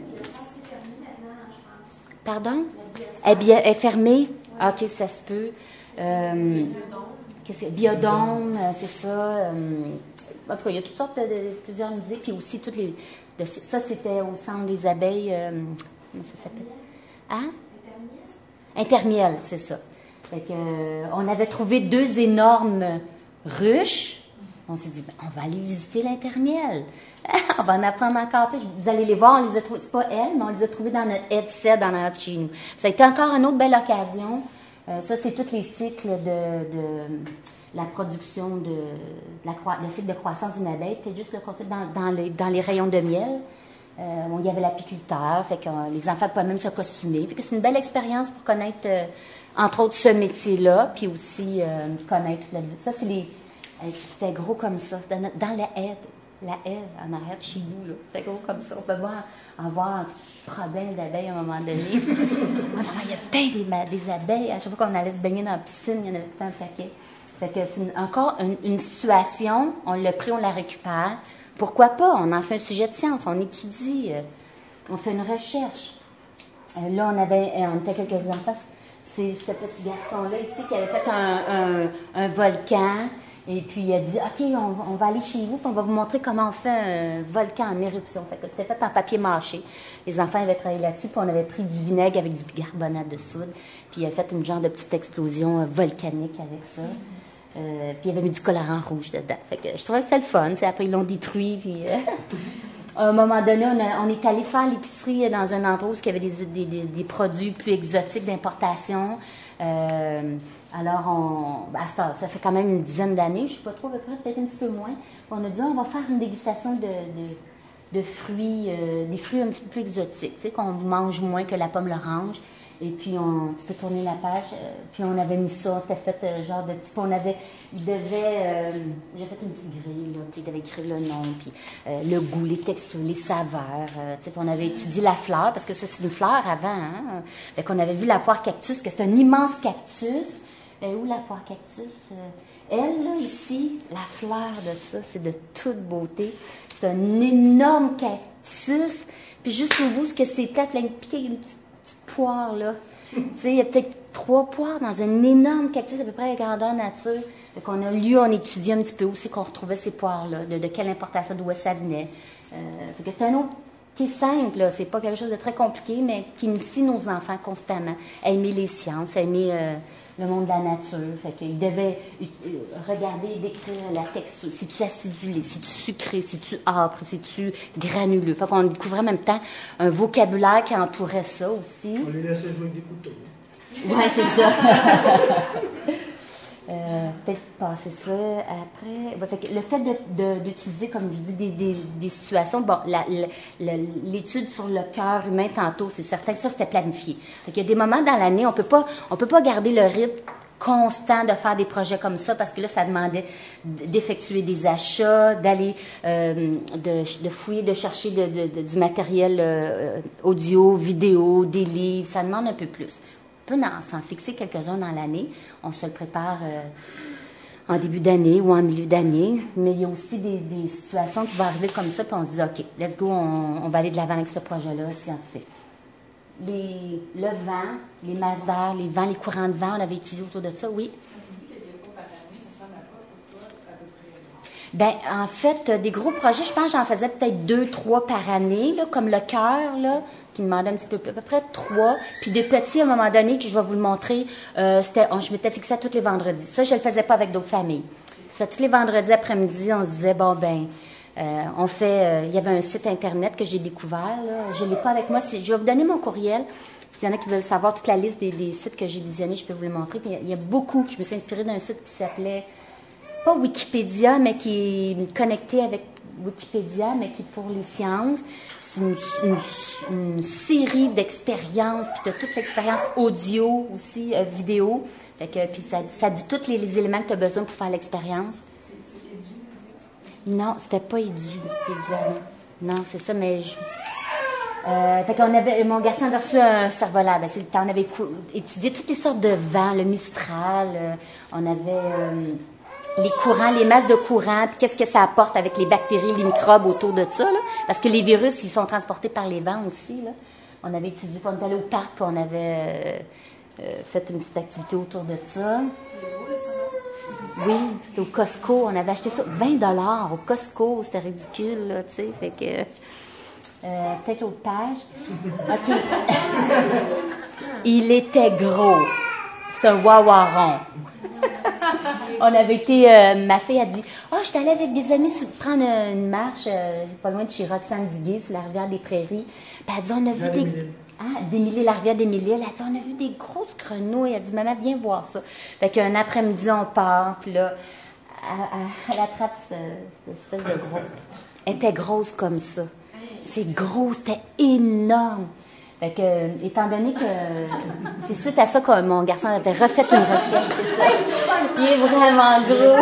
Pardon? Elle est, bien, elle est fermée? Ah, OK, ça se peut. Euh, qu'est-ce que, Biodôme, c'est ça. Euh, en tout cas, il y a toutes sortes de, de plusieurs musées. Puis aussi, toutes les. De, ça, c'était au centre des abeilles. Euh, comment ça s'appelle? Hein? Intermiel, c'est ça. Fait que, euh, on avait trouvé deux énormes ruches. On s'est dit, ben, on va aller visiter l'intermiel. On va en apprendre encore plus. Vous allez les voir, on les a trouvés, c'est pas elles, mais on les a trouvés dans notre headset, dans notre chez nous. Ça a été encore une autre belle occasion. Euh, ça, c'est tous les cycles de, de la production de, de la croi, le cycle de croissance d'une abeille. C'est juste le concept dans, dans, les, dans les rayons de miel. Euh, bon, il y avait l'apiculteur, fait que euh, les enfants pouvaient même se costumer. Fait que c'est une belle expérience pour connaître, euh, entre autres, ce métier-là, puis aussi euh, connaître la vie. Ça, c'est les... euh, c'était gros comme ça, dans, dans la haie, la haie en arrière de chez nous, là. C'était gros comme ça. On peut voir, avoir un problème d'abeilles à un moment donné. Il y a plein des, des abeilles. À chaque fois qu'on allait se baigner dans la piscine, il y en avait tout un paquet. Fait que c'est une, encore une, une situation, on l'a pris, on la récupère. Pourquoi pas? On en fait un sujet de science, on étudie, euh, on fait une recherche. Euh, là, on avait, euh, on était quelques enfants. C'est ce petit garçon-là ici qui avait fait un, un, un volcan. Et puis, il a dit, OK, on, on va aller chez vous, puis on va vous montrer comment on fait un volcan en éruption. Fait que c'était fait en papier mâché. Les enfants avaient travaillé là-dessus, puis on avait pris du vinaigre avec du bicarbonate de soude. Puis, il a fait une genre de petite explosion euh, volcanique avec ça. Euh, puis il y avait mis du colorant rouge dedans. Fait que je trouvais que c'était le fun. C'est après, ils l'ont détruit. Puis, euh, à un moment donné, on, a, on est allé faire l'épicerie dans un endroit où il y avait des, des, des, des produits plus exotiques d'importation. Euh, alors, on, ben, ça, ça fait quand même une dizaine d'années, je ne sais pas trop, à peu près, peut-être un petit peu moins. On a dit, on va faire une dégustation de, de, de fruits, euh, des fruits un petit peu plus exotiques, tu sais, qu'on mange moins que la pomme l'orange. Et puis, on, tu peux tourner la page. Euh, puis, on avait mis ça, on s'était fait euh, genre de petit... On avait, il devait... Euh, j'ai fait une petite grille, là, puis il devait écrire le nom, puis euh, le goût, les textures, les saveurs. Euh, tu sais, puis on avait étudié la fleur, parce que ça, c'est une fleur avant, hein. Fait qu'on avait vu la poire cactus, que c'est un immense cactus. Et où la poire cactus? Euh, elle, là, ici, la fleur de ça, c'est de toute beauté. C'est un énorme cactus. Puis, juste au bout, ce que c'est peut-être, là, piqué une petite poire, là. Tu sais, il y a peut-être trois poires dans un énorme cactus, à peu près à la grandeur nature. Fait qu'on a lu, on étudiait un petit peu où c'est qu'on retrouvait ces poires-là, de, de quelle importation, d'où ça venait. Euh, fait que c'est un autre qui est simple, là. C'est pas quelque chose de très compliqué, mais qui initie nos enfants constamment à aimer les sciences, à aimer euh, le monde de la nature. Fait qu'ils devaient euh, regarder et décrire la texture. Si tu acidulé, si tu sucré, si tu âpre, si tu granuleux. Fait qu'on découvrait en même temps un vocabulaire qui entourait ça aussi. On les laissait jouer avec des couteaux. Oui, c'est ça. euh, peut-être passer ça après. Ben, fait que le fait de, de, d'utiliser, comme je dis, des, des, des situations, bon, la, la, la, l'étude sur le cœur humain tantôt, c'est certain que ça, c'était planifié. Fait qu'il y a des moments dans l'année, on peut pas, on peut pas garder le rythme constant de faire des projets comme ça, parce que là, ça demandait d'effectuer des achats, d'aller euh, de, de fouiller, de chercher de, de, de, du matériel euh, audio, vidéo, des livres. Ça demande un peu plus. On peut s'en fixer quelques-uns dans l'année. On se le prépare euh, en début d'année ou en milieu d'année. Mais il y a aussi des, des situations qui vont arriver comme ça, puis on se dit, OK, let's go, on, on va aller de l'avant avec ce projet-là scientifique. Les, le vent, les masses d'air, les vents, les courants de vent, on avait étudié autour de ça, oui. Ben, en fait, des gros projets, je pense que j'en faisais peut-être deux, trois par année, là, comme le cœur, là, qui demandait un petit peu plus, à peu près trois. Puis des petits, à un moment donné, que je vais vous le montrer, euh, c'était, on, je m'étais fixée à tous les vendredis. Ça, je ne le faisais pas avec d'autres familles. Ça, tous les vendredis après-midi, on se disait, bon, ben, euh, on fait, euh, il y avait un site Internet que j'ai découvert, là. Je ne l'ai pas avec moi. Je vais vous donner mon courriel. Puis s'il y en a qui veulent savoir toute la liste des, des sites que j'ai visionnés, je peux vous le montrer. Puis il y a, il y a beaucoup. Je me suis inspirée d'un site qui s'appelait, pas Wikipédia, mais qui est connecté avec Wikipédia, mais qui est pour les sciences. C'est une, une, une série d'expériences, puis de toute l'expérience audio aussi, euh, vidéo. Fait que, puis ça, ça dit tous les, les éléments que tu as besoin pour faire l'expérience. C'est-tu Edu? Non, c'était pas Edu. Edu non, c'est ça, mais... Je, euh, fait qu'on avait, mon garçon avait reçu un cerf-volant. Ben, c'est le temps. On avait étudié toutes les sortes de vents, le Mistral. Euh, on avait... Euh, les courants, les masses de courant, puis qu'est-ce que ça apporte avec les bactéries, les microbes autour de ça, là. Parce que les virus, ils sont transportés par les vents aussi, là. On avait étudié, on était allé au parc, puis on avait euh, euh, fait une petite activité autour de ça. Oui, c'était au Costco, on avait acheté ça vingt dollars au Costco, c'était ridicule, là, tu sais, fait que... Euh, peut-être l'autre page. OK. Il était gros. C'est un wawaron. On avait été, euh, ma fille a dit, ah, oh, j'étais allée avec des amis prendre une marche, euh, pas loin de chez Roxane-Duguay, sur la rivière des Prairies. Puis elle dit, on a vu des, des... Hein, des la rivière des Mille-Îles. Elle a dit, on a vu des grosses grenouilles. Elle a dit, maman, viens voir ça. Fait qu'un après-midi, on part, puis là, elle, elle, elle attrape cette, cette espèce de grosse. Elle était grosse comme ça. c'est gros, c'était énorme. Fait que, euh, étant donné que c'est suite à ça que mon garçon avait refait une recherche, c'est ça. Il est vraiment gros.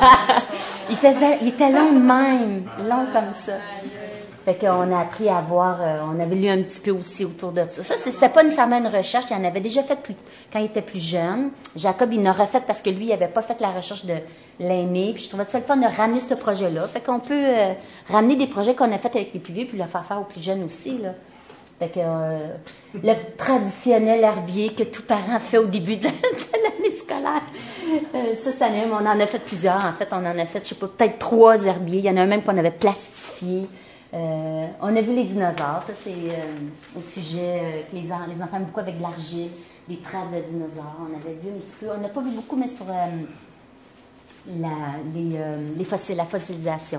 il faisait, il était long de même, long comme ça. Fait qu'on a appris à voir, euh, on avait lu un petit peu aussi autour de ça. Ça, c'est, c'était pas nécessairement une recherche, il en avait déjà fait plus, quand il était plus jeune. Jacob, il en a refait parce que lui, il avait pas fait la recherche de l'aîné, puis je trouvais ça le fun de ramener ce projet-là. Fait qu'on peut euh, ramener des projets qu'on a fait avec les plus vieux, puis le faire faire aux plus jeunes aussi, là. Fait que euh, le traditionnel herbier que tout parent fait au début de, la, de l'année scolaire. Euh, ça, ça même, on en a fait plusieurs. En fait, on en a fait, je sais pas, peut-être trois herbiers. Il y en a un même qu'on avait plastifié. Euh, on a vu les dinosaures. Ça, c'est euh, au sujet euh, que les, les enfants aiment beaucoup avec de l'argile, des traces de dinosaures. On avait vu un petit peu. On n'a pas vu beaucoup, mais sur euh, la, les, euh, les fossiles, la fossilisation.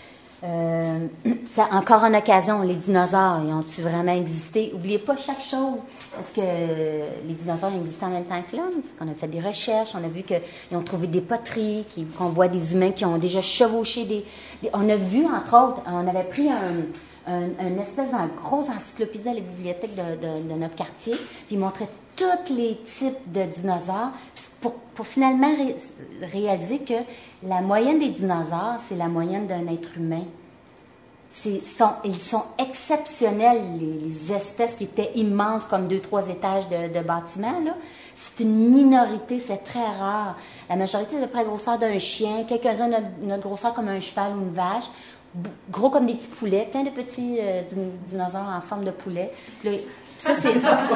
Euh, ça, encore en occasion, les dinosaures, ils ont-ils vraiment existé? N'oubliez pas chaque chose, parce que les dinosaures existent en même temps que l'homme. On a fait des recherches, on a vu qu'ils ont trouvé des poteries, qu'on voit des humains qui ont déjà chevauché des, des... On a vu, entre autres, on avait pris un, un, une espèce de grosse encyclopédie à la bibliothèque de, de, de notre quartier, puis ils montraient tous les types de dinosaures, pour, pour finalement ré, réaliser que la moyenne des dinosaures, c'est la moyenne d'un être humain. C'est, sont, ils sont exceptionnels, les, les espèces qui étaient immenses, comme deux, trois étages de, de bâtiments, là. C'est une minorité, c'est très rare. La majorité, c'est à peu près la grosseur d'un chien, quelques-uns notre, notre grosseur comme un cheval ou une vache, gros comme des petits poulets, plein de petits euh, dinosaures en forme de poulet. Puis là, ça, c'est...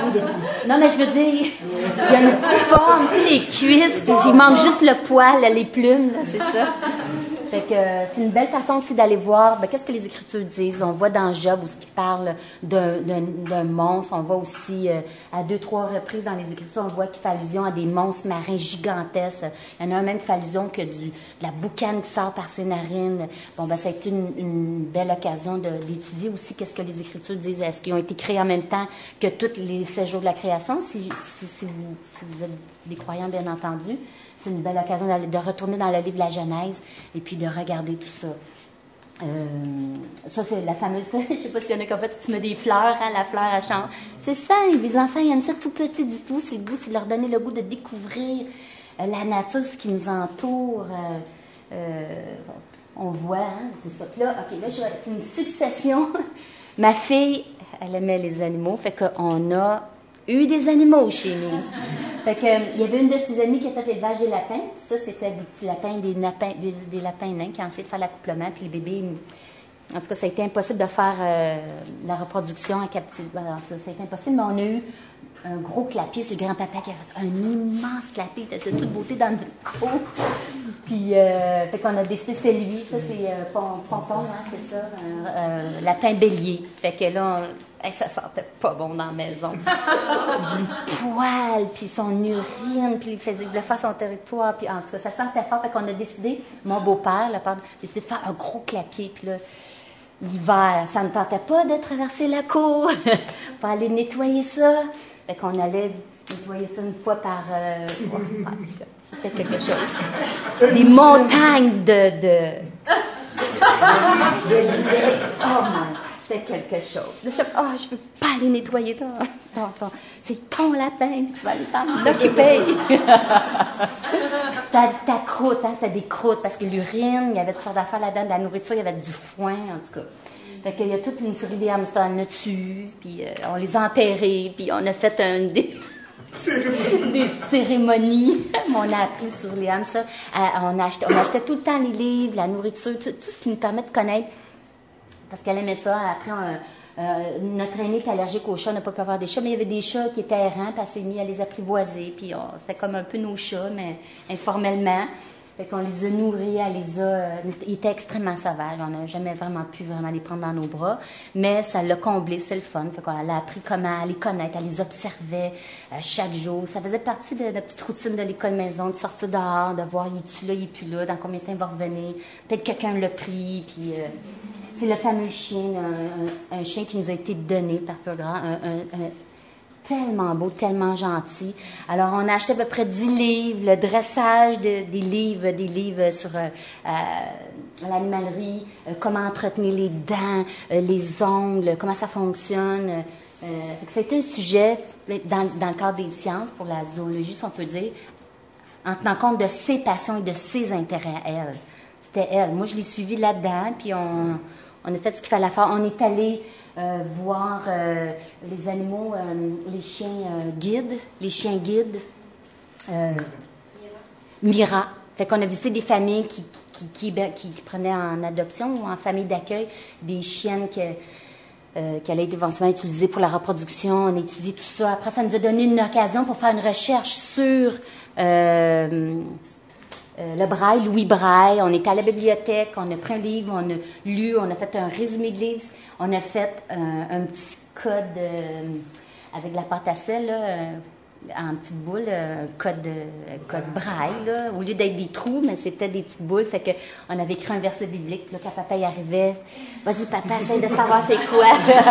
Non, mais je veux dire, il y a une petite forme, tu sais, les cuisses, puis il manque juste le poil, les plumes, là, c'est ça. Fait que euh, c'est une belle façon aussi d'aller voir, ben, qu'est-ce que les Écritures disent. On voit dans Job où ce qui parle d'un, d'un, d'un monstre. On voit aussi, euh, à deux, trois reprises dans les Écritures, on voit qu'il fait allusion à des monstres marins gigantesques. Il y en a un même qui fait allusion que du, de la boucane qui sort par ses narines. Bon, ben, ça a été une, une belle occasion de, d'étudier aussi qu'est-ce que les Écritures disent. Est-ce qu'ils ont été créés en même temps que tous les sept jours de la création, si, si, si, vous, si vous êtes des croyants, bien entendu. C'est une belle occasion de retourner dans le livre de la Genèse et puis de regarder tout ça. Euh, ça, c'est la fameuse... Je ne sais pas s'il y en a qui ont fait que tu mets des fleurs, hein, la fleur à chambre. C'est ça, les enfants, ils aiment ça tout petit du tout. C'est le goût, c'est de leur donner le goût de découvrir euh, la nature, ce qui nous entoure. Euh, euh, on voit, hein, c'est ça. Puis là, OK, là, je, c'est une succession. Ma fille, elle aimait les animaux, fait qu'on a eu des animaux chez nous. Fait que, euh, il y avait une de ses amies qui a fait l'élevage des lapins. Puis ça, c'était des petits lapins, des lapins, des, des lapins nains qui ont essayé de faire l'accouplement. Puis les bébés, en tout cas, ça a été impossible de faire euh, la reproduction en captivité. Alors, ça, ça a été impossible, mais on a eu un gros clapier. C'est le grand-papa qui a fait un immense clapier. Il était de toute beauté dans le cou. Puis, euh, fait qu'on a décidé, c'est lui. Ça, c'est euh, Pompon, hein, c'est ça, un euh, lapin bélier. Fait que là, on, hey, ça sentait pas bon dans la maison. Du poil, puis son urine, puis il faisait le faire son territoire, puis en tout cas, ça sentait fort. Fait qu'on a décidé, mon beau-père, le père, a décidé de faire un gros clapier. Puis là, l'hiver, ça ne tentait pas de traverser la cour pour aller nettoyer ça. Fait qu'on allait nettoyer ça une fois par... Euh, c'était quelque chose. Des montagnes de... de... Oh my God. C'était quelque chose. Je ne oh, je veux pas aller nettoyer ton, ton, ton, c'est ton lapin, tu vas aller t'occuper. C'était de la croûte, hein, c'était des croûtes, parce que l'urine, il y avait toutes sortes d'affaires là-dedans, de la nourriture, il y avait du foin, en tout cas. Fait qu'il y a toute une série des hamsters, on a tué, puis euh, on les a enterrés, puis on a fait un, des, des cérémonies. On a appris sur les hamsters. Euh, on, a acheté, on achetait tout le temps les livres, la nourriture, tout, tout ce qui nous permet de connaître. Parce qu'elle aimait ça. Après, on, euh, notre aînée était allergique aux chats, on n'a pas pu avoir des chats, mais il y avait des chats qui étaient errants, puis elle s'est mise à les apprivoiser. Puis oh, c'était comme un peu nos chats, mais informellement. Fait qu'on les a nourris, elle les a... Euh, ils étaient extrêmement sauvages. On n'a jamais vraiment pu vraiment les prendre dans nos bras. Mais ça l'a comblé, c'est le fun. Fait qu'on a appris comment les connaître, elle les observait euh, chaque jour. Ça faisait partie de la petite routine de l'école maison, de sortir dehors, de voir, il est-tu là, il est plus là, dans combien de temps il va revenir. Peut-être quelqu'un l'a pris, puis... Euh, c'est le fameux chien, un, un, un chien qui nous a été donné par Pure Grâce, un, un, un tellement beau, tellement gentil. Alors, on a acheté à peu près dix livres, le dressage de, des livres, des livres sur euh, euh, l'animalerie, euh, comment entretenir les dents, euh, les ongles, comment ça fonctionne. Euh, C'était un sujet dans, dans le cadre des sciences, pour la zoologie, si on peut dire, en tenant compte de ses passions et de ses intérêts à elle. C'était elle. Moi, je l'ai suivie là-dedans, puis on, on a fait ce qu'il fallait faire. On est allé euh, voir euh, les animaux, euh, les chiens euh, guides, les chiens guides. Euh, Mira. Fait qu'on a visité des familles qui, qui, qui, qui, qui prenaient en adoption ou en famille d'accueil des chiennes que, euh, qui allaient être éventuellement utilisées pour la reproduction. On a étudié tout ça. Après, ça nous a donné une occasion pour faire une recherche sur euh, euh, le Braille, Louis Braille. On est à la bibliothèque, on a pris un livre, on a lu, on a fait un résumé de livre, on a fait euh, un petit code euh, avec la pâte à sel, là, euh, en petites boules, euh, code, euh, code Braille, là, au lieu d'être des trous, mais c'était des petites boules. Fait que on avait écrit un verset biblique, puis là, quand papa y arrivait, vas-y, papa, essaye de savoir c'est quoi.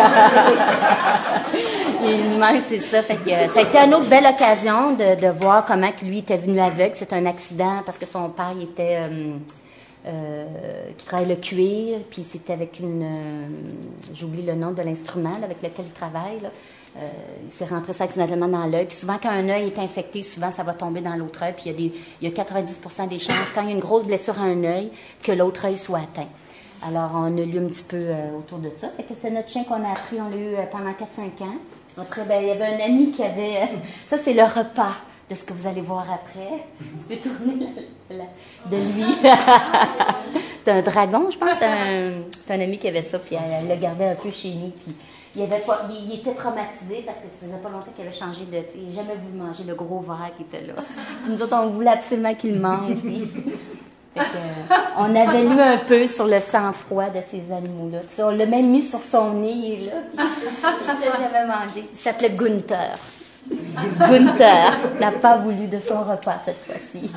Et même, c'est ça. Fait que ça a été une autre belle occasion de, de voir comment que lui était venu aveugle. C'est un accident parce que son père, il était, euh, euh, qui travaille le cuir, puis c'était avec une, euh, j'oublie le nom de l'instrument là, avec lequel il travaille, là. Euh, il s'est rentré ça accidentellement dans l'œil. Puis souvent, quand un œil est infecté, souvent, ça va tomber dans l'autre œil. Puis il y a, des, il y a quatre-vingt-dix pour cent des chances, quand il y a une grosse blessure à un œil, que l'autre œil soit atteint. Alors, on a lu un petit peu euh, autour de ça. Fait que c'est notre chien qu'on a appris, on l'a eu euh, pendant quatre cinq ans. Après, ben, il y avait un ami qui avait... Euh, ça, c'est le repas de ce que vous allez voir après. Tu peux tourner la, la, de lui. C'est un dragon, je pense. C'est un, c'est un ami qui avait ça, puis elle, elle le gardait un peu chez nous, puis... Il, avait pas, il, il était traumatisé parce que ça faisait pas longtemps qu'il avait changé de... Il n'a jamais voulu manger le gros verre qui était là. Puis nous autres, on voulait absolument qu'il mange. Puis, fait que, euh, on avait lu un peu sur le sang-froid de ces animaux-là. Puis on l'a même mis sur son nez, il est là. Puis, il l'a jamais mangé. Il s'appelait Gunther. Gunther n'a pas voulu de son repas cette fois-ci.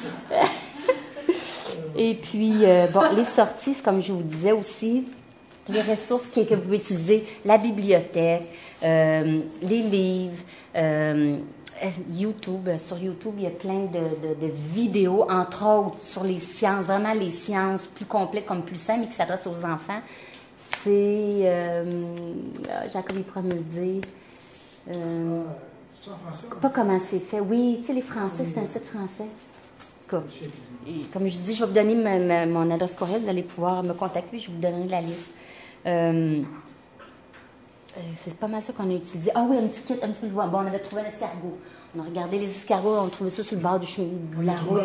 Et puis, euh, bon, les sorties, c'est comme je vous disais aussi... Les ressources que, que vous pouvez utiliser, la bibliothèque, euh, les livres, euh, YouTube. Sur YouTube, il y a plein de, de, de vidéos, entre autres, sur les sciences, vraiment les sciences plus complètes comme plus simples, mais qui s'adressent aux enfants. C'est... Euh, Jacob, il pourra me le dire. Euh, c'est en français? Pas comment c'est fait. Oui, tu sais, les Français, c'est un site français. Comme, comme je dis, je vais vous donner ma, ma, mon adresse courriel, vous allez pouvoir me contacter, je vous donnerai la liste. Euh, euh, c'est pas mal ça qu'on a utilisé. Ah oui, un petit kit, un petit peu. Bon, on avait trouvé un escargot. On a regardé les escargots, on a trouvé ça sur le bord du chemin de la route.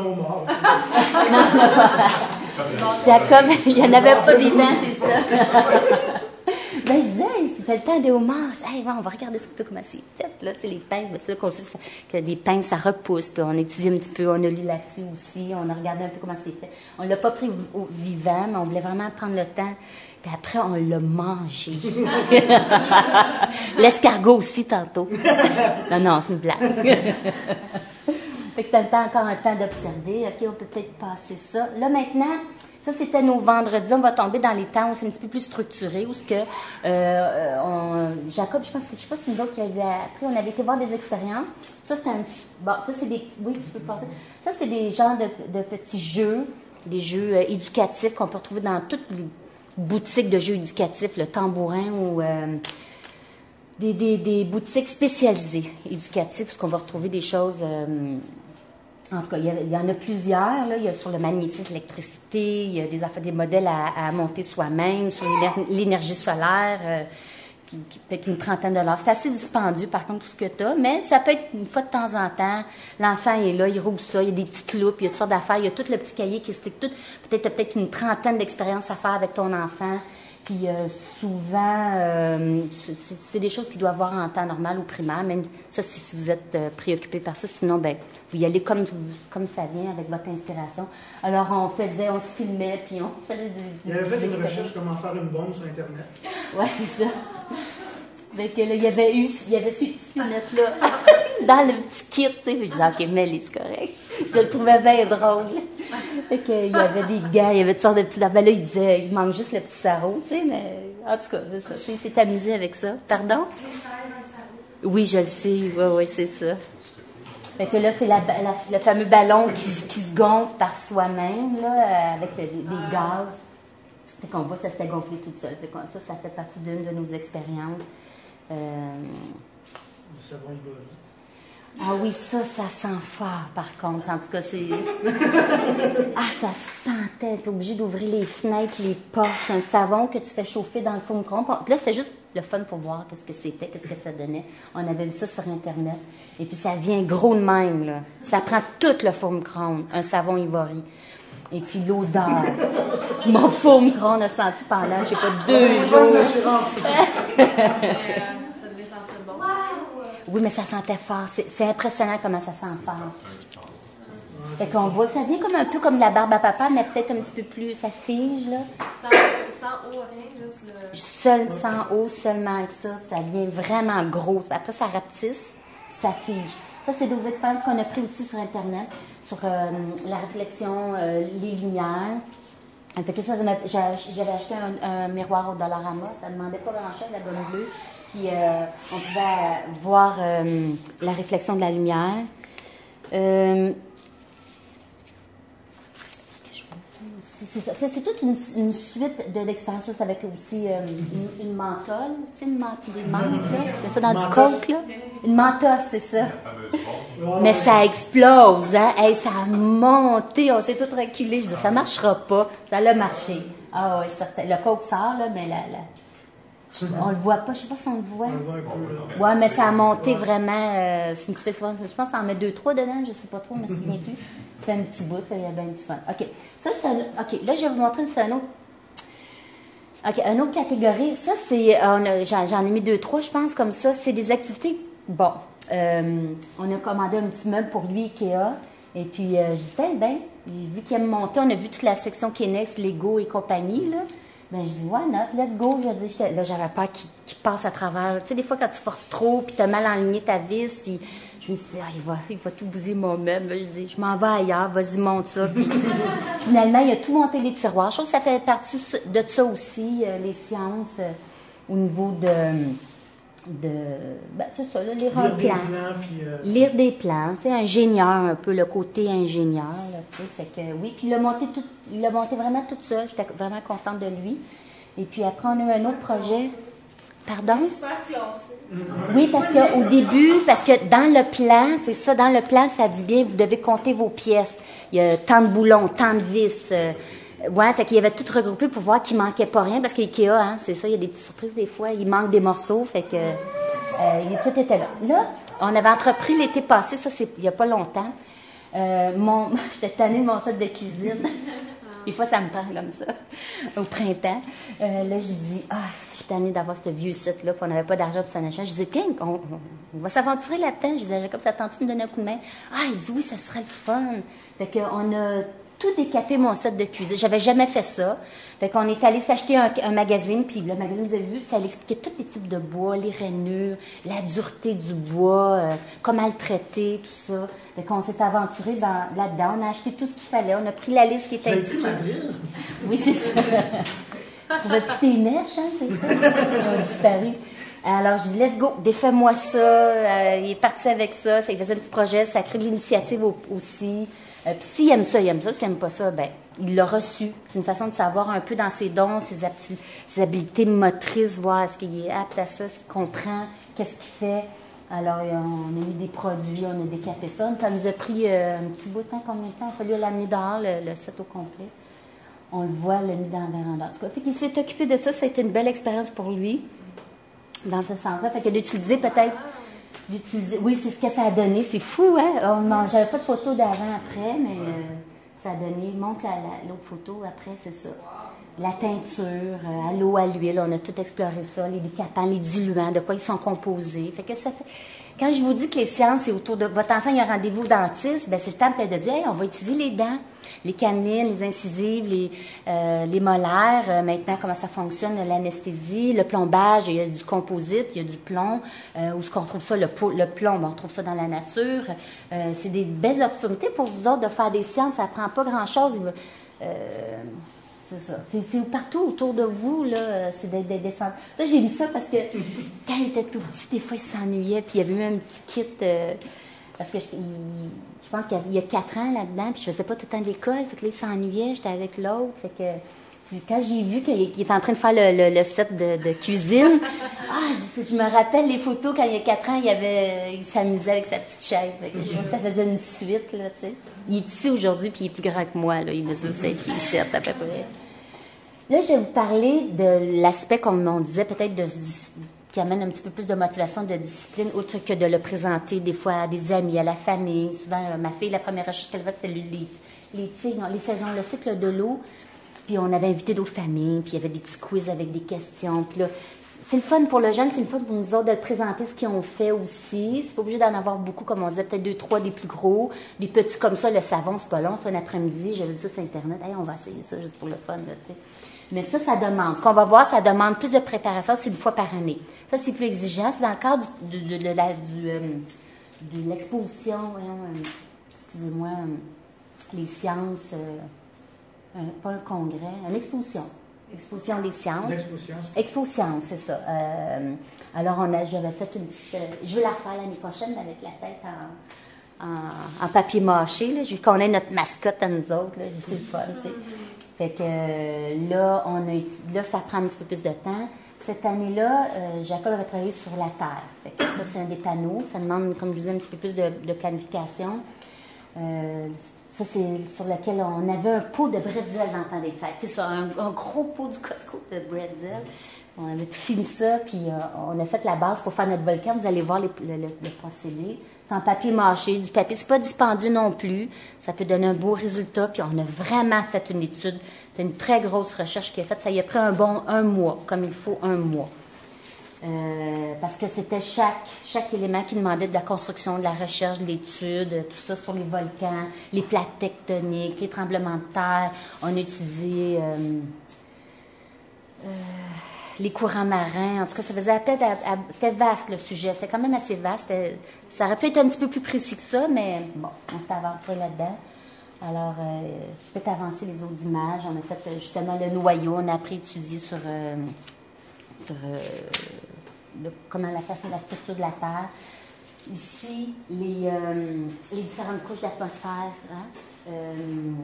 Jacob, il n'y en avait pas des dents, c'est ça. Ben, je disais, hey, ça fait le temps des homards. Hey, bon, on va regarder un peu comment c'est fait, là. Tu sais, les pinces, ben, c'est là qu'on sait que des pinces, ça repousse. Puis on a étudié un petit peu, on a lu là-dessus aussi. On a regardé un peu comment c'est fait. On ne l'a pas pris au vivant, mais on voulait vraiment prendre le temps. Puis après, on l'a mangé. L'escargot aussi, tantôt. Non, non, c'est une blague. Fait que c'était le temps, encore un temps d'observer. OK, on peut peut-être passer ça. Là, maintenant, ça, c'était nos vendredis. On va tomber dans les temps où c'est un petit peu plus structuré, où ce que euh, on, Jacob, je pense, je sais pas si nous autres qui avaient appris, on avait été voir des expériences. Ça, c'est un bon, ça, c'est des petits, oui, tu peux passer. Ça, c'est des genres de, de petits jeux, des jeux euh, éducatifs qu'on peut retrouver dans toutes les boutiques de jeux éducatifs, le tambourin ou euh, des, des, des boutiques spécialisées éducatives, parce qu'on va retrouver des choses... Euh, en tout cas, il y, a, il y en a plusieurs. Là. Il y a sur le magnétisme, l'électricité, il y a des, affaires, des modèles à, à monter soi-même, sur l'énergie solaire, euh, qui, qui peut être une trentaine de dollars. C'est assez dispendieux, par contre, tout ce que tu as, mais ça peut être une fois de temps en temps. L'enfant est là, il roule ça, il y a des petites loupes, il y a toutes sortes d'affaires, il y a tout le petit cahier qui explique tout. Peut-être tu as peut-être une trentaine d'expériences à faire avec ton enfant. Puis euh, souvent, euh, c'est, c'est des choses qu'il doit voir en temps normal au primaire, même ça, si, si vous êtes euh, préoccupé par ça. Sinon, ben, vous y allez comme, comme ça vient, avec votre inspiration. Alors, on faisait, on se filmait, puis on faisait des... Il avait fait une recherche comment faire une bombe sur Internet. Oui, c'est ça. Fait que là, il y avait eu, il y avait ces petites lunettes-là dans le petit kit, tu sais. Je disais, OK, mets-les, c'est correct. Je le trouvais bien drôle. Fait que, il y avait des gars, il y avait toutes sortes de petits... Ben là, il disait, il manque juste le petit sarrau, tu sais, mais en tout cas, c'est ça. Il s'est amusé avec ça. Pardon? Oui, je le sais. Oui, oui, c'est ça. Fait que là, c'est la, la, le fameux ballon qui, qui se gonfle par soi-même, là, avec des, des gaz. Fait qu'on voit, ça s'était gonflé toute seule. Fait que ça, ça fait partie d'une de nos expériences. Euh... Le savon ivory. Ah oui, ça, ça sent fort, par contre. En tout cas, c'est... Ah, ça sentait. T'es obligé d'ouvrir les fenêtres, les portes. C'est un savon que tu fais chauffer dans le four micro-ondes. Là, c'était juste le fun pour voir qu'est-ce que c'était, qu'est-ce que ça donnait. On avait vu ça sur Internet. Et puis, ça vient gros de même, là. Ça prend tout le four micro-ondes, un savon ivory. Et puis, l'odeur. Mon four micro-ondes a senti pendant, je sais pas, deux jours. Bonnes assurances. Mais, euh, ça devait sentir bon. Oui, mais ça sentait fort. C'est, c'est impressionnant comment ça sent fort. Fait qu'on voit, ça vient comme un peu comme la barbe à papa, mais peut-être un petit peu plus, ça fige, là. Sans, sans eau, rien, juste le... Seul, sans eau, seulement avec ça, ça devient vraiment gros. Après, ça rapetisse, ça fige. Ça, c'est des expériences qu'on a prises aussi sur Internet, sur euh, la réflexion, euh, les lumières. Fait que ça, j'avais acheté un, un miroir au Dollarama, ça ne demandait pas grand-chose, la gomme bleue. Puis euh, on pouvait voir euh, la réflexion de la lumière. Euh, c'est, ça. C'est, c'est toute une, une suite de l'expérience. Ça, c'est avec aussi euh, une, une menthol, tu sais, une menthe, des menthes, là. Tu mets ça dans du coke, là. Une menthol, c'est ça. Mais ça explose, hein. Hey, ça a monté, on s'est tout reculé. Je dis, ça marchera pas. Ça a marché. Ah oui, certain. Le coke sort, là, mais la... la on le voit pas, je sais pas si on le voit. On le voit un peu, là. Ouais, mais ça a monté vraiment. Euh, c'est une petite expérience. Je pense qu'on en met deux, trois dedans, je sais pas trop, je me souviens plus. C'est un petit bout, là, il y a bien du fun. OK. Ça, c'est un. OK, là, je vais vous montrer, c'est un autre. OK, une autre catégorie. Ça, c'est. On a, j'en, j'en ai mis deux, trois, je pense, comme ça. C'est des activités. Bon. Euh, on a commandé un petit meuble pour lui, Ikea. Et puis, euh, je disais, ben, vu qu'il aime monter, on a vu toute la section Kleenex, Lego et compagnie, là. Ben, je dis, why not? Let's go. Je dis, là, j'avais peur qu'il, qu'il passe à travers. Tu sais, des fois, quand tu forces trop, puis tu as mal enligné ta vis, puis je me suis dit, ah, il va, il va tout bouser mon meuble. Là, je dis, je m'en vais ailleurs, vas-y, monte ça. Puis finalement, il a tout monté les tiroirs. Je trouve que ça fait partie de ça aussi, euh, les sciences, euh, au niveau de. de ben, c'est ça, là, lire, Lire un des plan. plans, puis, euh, Lire des plans, c'est ingénieur un peu, le côté ingénieur, là, tu sais, fait que oui, puis il l'a monté tout, il l'a monté vraiment tout seul, j'étais vraiment contente de lui. Et puis après, on a eu un autre projet. Pardon? Super classé. Oui, parce qu'au début, parce que dans le plan, c'est ça, dans le plan, ça dit bien, vous devez compter vos pièces. Il y a tant de boulons, tant de vis, euh, ouais, fait qu'il y avait tout regroupé pour voir qu'il manquait pas rien, parce qu'IKEA, hein, c'est ça, il y a des petites surprises des fois, il manque des morceaux, fait que euh, tout était là. Là, on avait entrepris l'été passé, ça c'est il y a pas longtemps. Euh, mon, j'étais tannée de mon set de cuisine. Des fois, ça me prend comme ça, au printemps. Euh, là, je dis, ah, je suis tannée d'avoir ce vieux site-là, puis on n'avait pas d'argent pour s'en acheter. Je disais, tiens, on, on, on va s'aventurer là-dedans. Je disais, Jacob, ça tente-tu de me donner un coup de main? Ah, il dit, oui, ça serait le fun. Fait qu'on a tout décapé mon set de cuisine. J'avais jamais fait ça. Fait qu'on est allé s'acheter un, un magazine, puis le magazine, vous avez vu, ça expliquait tous les types de bois, les rainures, la dureté du bois, euh, comment le traiter, tout ça. Fait qu'on s'est aventuré dans, là-dedans. On a acheté tout ce qu'il fallait. On a pris la liste qui était indiquée. Vous avez pris ma drill? Oui, c'est ça. Tu trouvais toutes tes mèches, hein, c'est ça? Ils ont disparu. Alors, je dis, let's go, défais-moi ça. Euh, il est parti avec ça. Ça, il faisait un petit projet. Ça crée de l'initiative au, aussi. Euh, puis s'il aime ça, il aime ça. S'il n'aime pas ça, ben il l'a reçu. C'est une façon de savoir un peu dans ses dons, ses, apti- ses habiletés motrices, voir est-ce qu'il est apte à ça, est-ce qu'il comprend, qu'est-ce qu'il fait. Alors, on a mis des produits, on a décapé ça. Ça nous a pris euh, un petit bout de temps, combien de temps? Il a fallu l'amener dehors, le, le set au complet. On le voit, le mis dans la véranda. En tout cas, fait qu'il s'est occupé de ça. Ça a été une belle expérience pour lui, dans ce sens-là. Fait que d'utiliser peut-être... d'utiliser. Oui, c'est ce que ça a donné. C'est fou, hein? On, j'avais pas de photo d'avant-après, mais euh, ça a donné... Montre la, la, l'autre photo après, c'est ça. La teinture, euh, à l'eau, à l'huile, on a tout exploré ça, les décapants, les diluants, de quoi ils sont composés. Fait que ça fait... Quand je vous dis que les sciences, c'est autour de... Votre enfant, il a un rendez-vous au dentiste, ben c'est le temps peut-être de dire, hey, on va utiliser les dents, les canines, les incisives, les, euh, les molaires, euh, maintenant, comment ça fonctionne, l'anesthésie, le plombage, il y a du composite, il y a du plomb, euh, où est-ce qu'on trouve ça, le, le plomb, ben, on trouve ça dans la nature. Euh, c'est des belles opportunités pour vous autres de faire des sciences, ça prend pas grand-chose. Euh, c'est ça. C'est, c'est partout autour de vous, là, c'est des, des descendants. Ça, j'ai mis ça parce que quand il était tout petit, des fois, il s'ennuyait, puis il y avait même un petit kit, euh, parce que je, il, je pense qu'il y a quatre ans là-dedans, puis je faisais pas tout le temps d'école, fait que là, il s'ennuyait, j'étais avec l'autre, fait que... Puis quand j'ai vu qu'il était en train de faire le, le, le set de, de cuisine, ah, je, je me rappelle les photos quand il y a quatre ans, il, avait, il s'amusait avec sa petite chaise. Ça faisait une suite, là, tu sais. Il est ici aujourd'hui, puis il est plus grand que moi, là. Il mesure sept pieds sept à peu près. Là, je vais vous parler de l'aspect, comme on disait, peut-être de, qui amène un petit peu plus de motivation, de discipline, autre que de le présenter des fois à des amis, à la famille. Souvent, ma fille, la première recherche qu'elle fait, c'est les, les tigres, les saisons, le cycle de l'eau. Puis on avait invité d'autres familles, puis il y avait des petits quiz avec des questions. Puis là, c'est le fun pour le jeune, c'est le fun pour nous autres de le présenter ce qu'ils ont fait aussi. C'est pas obligé d'en avoir beaucoup, comme on disait, peut-être deux, trois des plus gros. Des petits comme ça, le savon, c'est pas long, c'est un après-midi. J'avais vu ça sur Internet. Hey, on va essayer ça juste pour le fun, là, tu sais. Mais ça, ça demande. Ce qu'on va voir, ça demande plus de préparation, c'est une fois par année. Ça, c'est plus exigeant. C'est dans le cadre du, de, de, de, la, du, euh, de l'exposition, euh, excusez-moi, euh, les sciences... Euh, Euh, pas un congrès, une exposition. Exposition des sciences. L'exposition. Exposition, c'est ça. Euh, alors, on a, j'avais fait une petite... Euh, je veux la refaire l'année prochaine avec la tête en, en, en papier mâché. Là. Je veux qu'on ait notre mascotte à nous autres. Là. C'est le fun, tu sais. Fait que euh, là, on a, là, ça prend un petit peu plus de temps. Cette année-là, euh, Jacob avait travaillé sur la Terre. Fait que ça, c'est un des panneaux. Ça demande, comme je vous disais, un petit peu plus de, de planification. Euh, Ça, c'est sur lequel on avait un pot de bretzel dans le temps des fêtes. C'est ça, un, un gros pot du Costco de bretzel. On avait tout fini ça, puis euh, on a fait la base pour faire notre volcan. Vous allez voir les, le, le, le procédé. C'est en papier mâché, du papier. C'est pas dispendieux non plus. Ça peut donner un beau résultat. Puis on a vraiment fait une étude. C'est une très grosse recherche qui est faite. Ça y a pris un bon un mois, comme il faut un mois. Euh, parce que c'était chaque, chaque élément qui demandait de la construction, de la recherche, de l'étude, tout ça sur les volcans, les plaques tectoniques, les tremblements de terre. On a étudié euh, euh, les courants marins. En tout cas, ça faisait peut-être... À, à, c'était vaste, le sujet. C'était quand même assez vaste. C'était, ça aurait pu être un petit peu plus précis que ça, mais bon, on s'est aventuré là-dedans. Alors, euh, peut-être avancer les autres images. On a fait justement le noyau. On a appris à étudier sur... Euh, sur euh, le, comment la façon de la structure de la Terre. Ici, les, euh, les différentes couches d'atmosphère, hein? euh,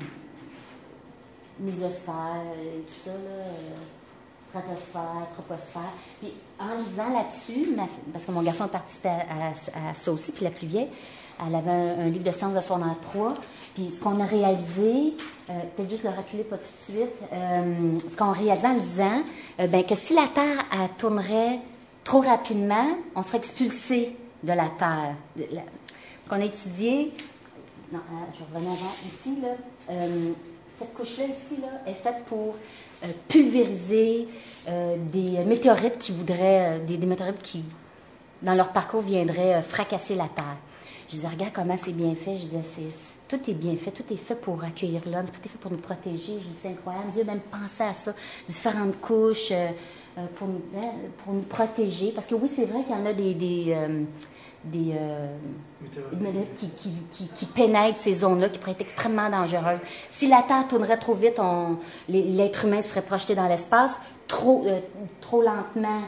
mésosphère, tout ça, là, euh, stratosphère, troposphère. Puis en lisant là-dessus, ma, parce que mon garçon a participé à, à, à ça aussi, puis la plus vieille, elle avait un, un livre de sciences de secondaire trois. Puis ce qu'on a réalisé, euh, peut-être juste le reculer pas tout de suite, euh, ce qu'on a réalisé en lisant, euh, ben, que si la Terre elle tournerait trop rapidement, on serait expulsé de la Terre. La, qu'on a étudié, non, euh, je revenais avant, ici, là, euh, cette couche-là ici là, est faite pour euh, pulvériser euh, des météorites qui voudraient, euh, des, des météorites qui, dans leur parcours, viendraient euh, fracasser la Terre. Je disais, regarde comment c'est bien fait. Je disais, c'est, c'est, tout est bien fait, tout est fait pour accueillir l'homme, tout est fait pour nous protéger. Je dis, c'est incroyable. Dieu a même pensé à ça, différentes couches euh, pour, nous, hein, pour nous protéger. Parce que oui, c'est vrai qu'il y en a des, des, euh, des euh, qui, qui, qui, qui pénètrent ces zones-là, qui pourraient être extrêmement dangereuses. Si la Terre tournerait trop vite, on, les, l'être humain serait projeté dans l'espace. Trop, euh, trop lentement,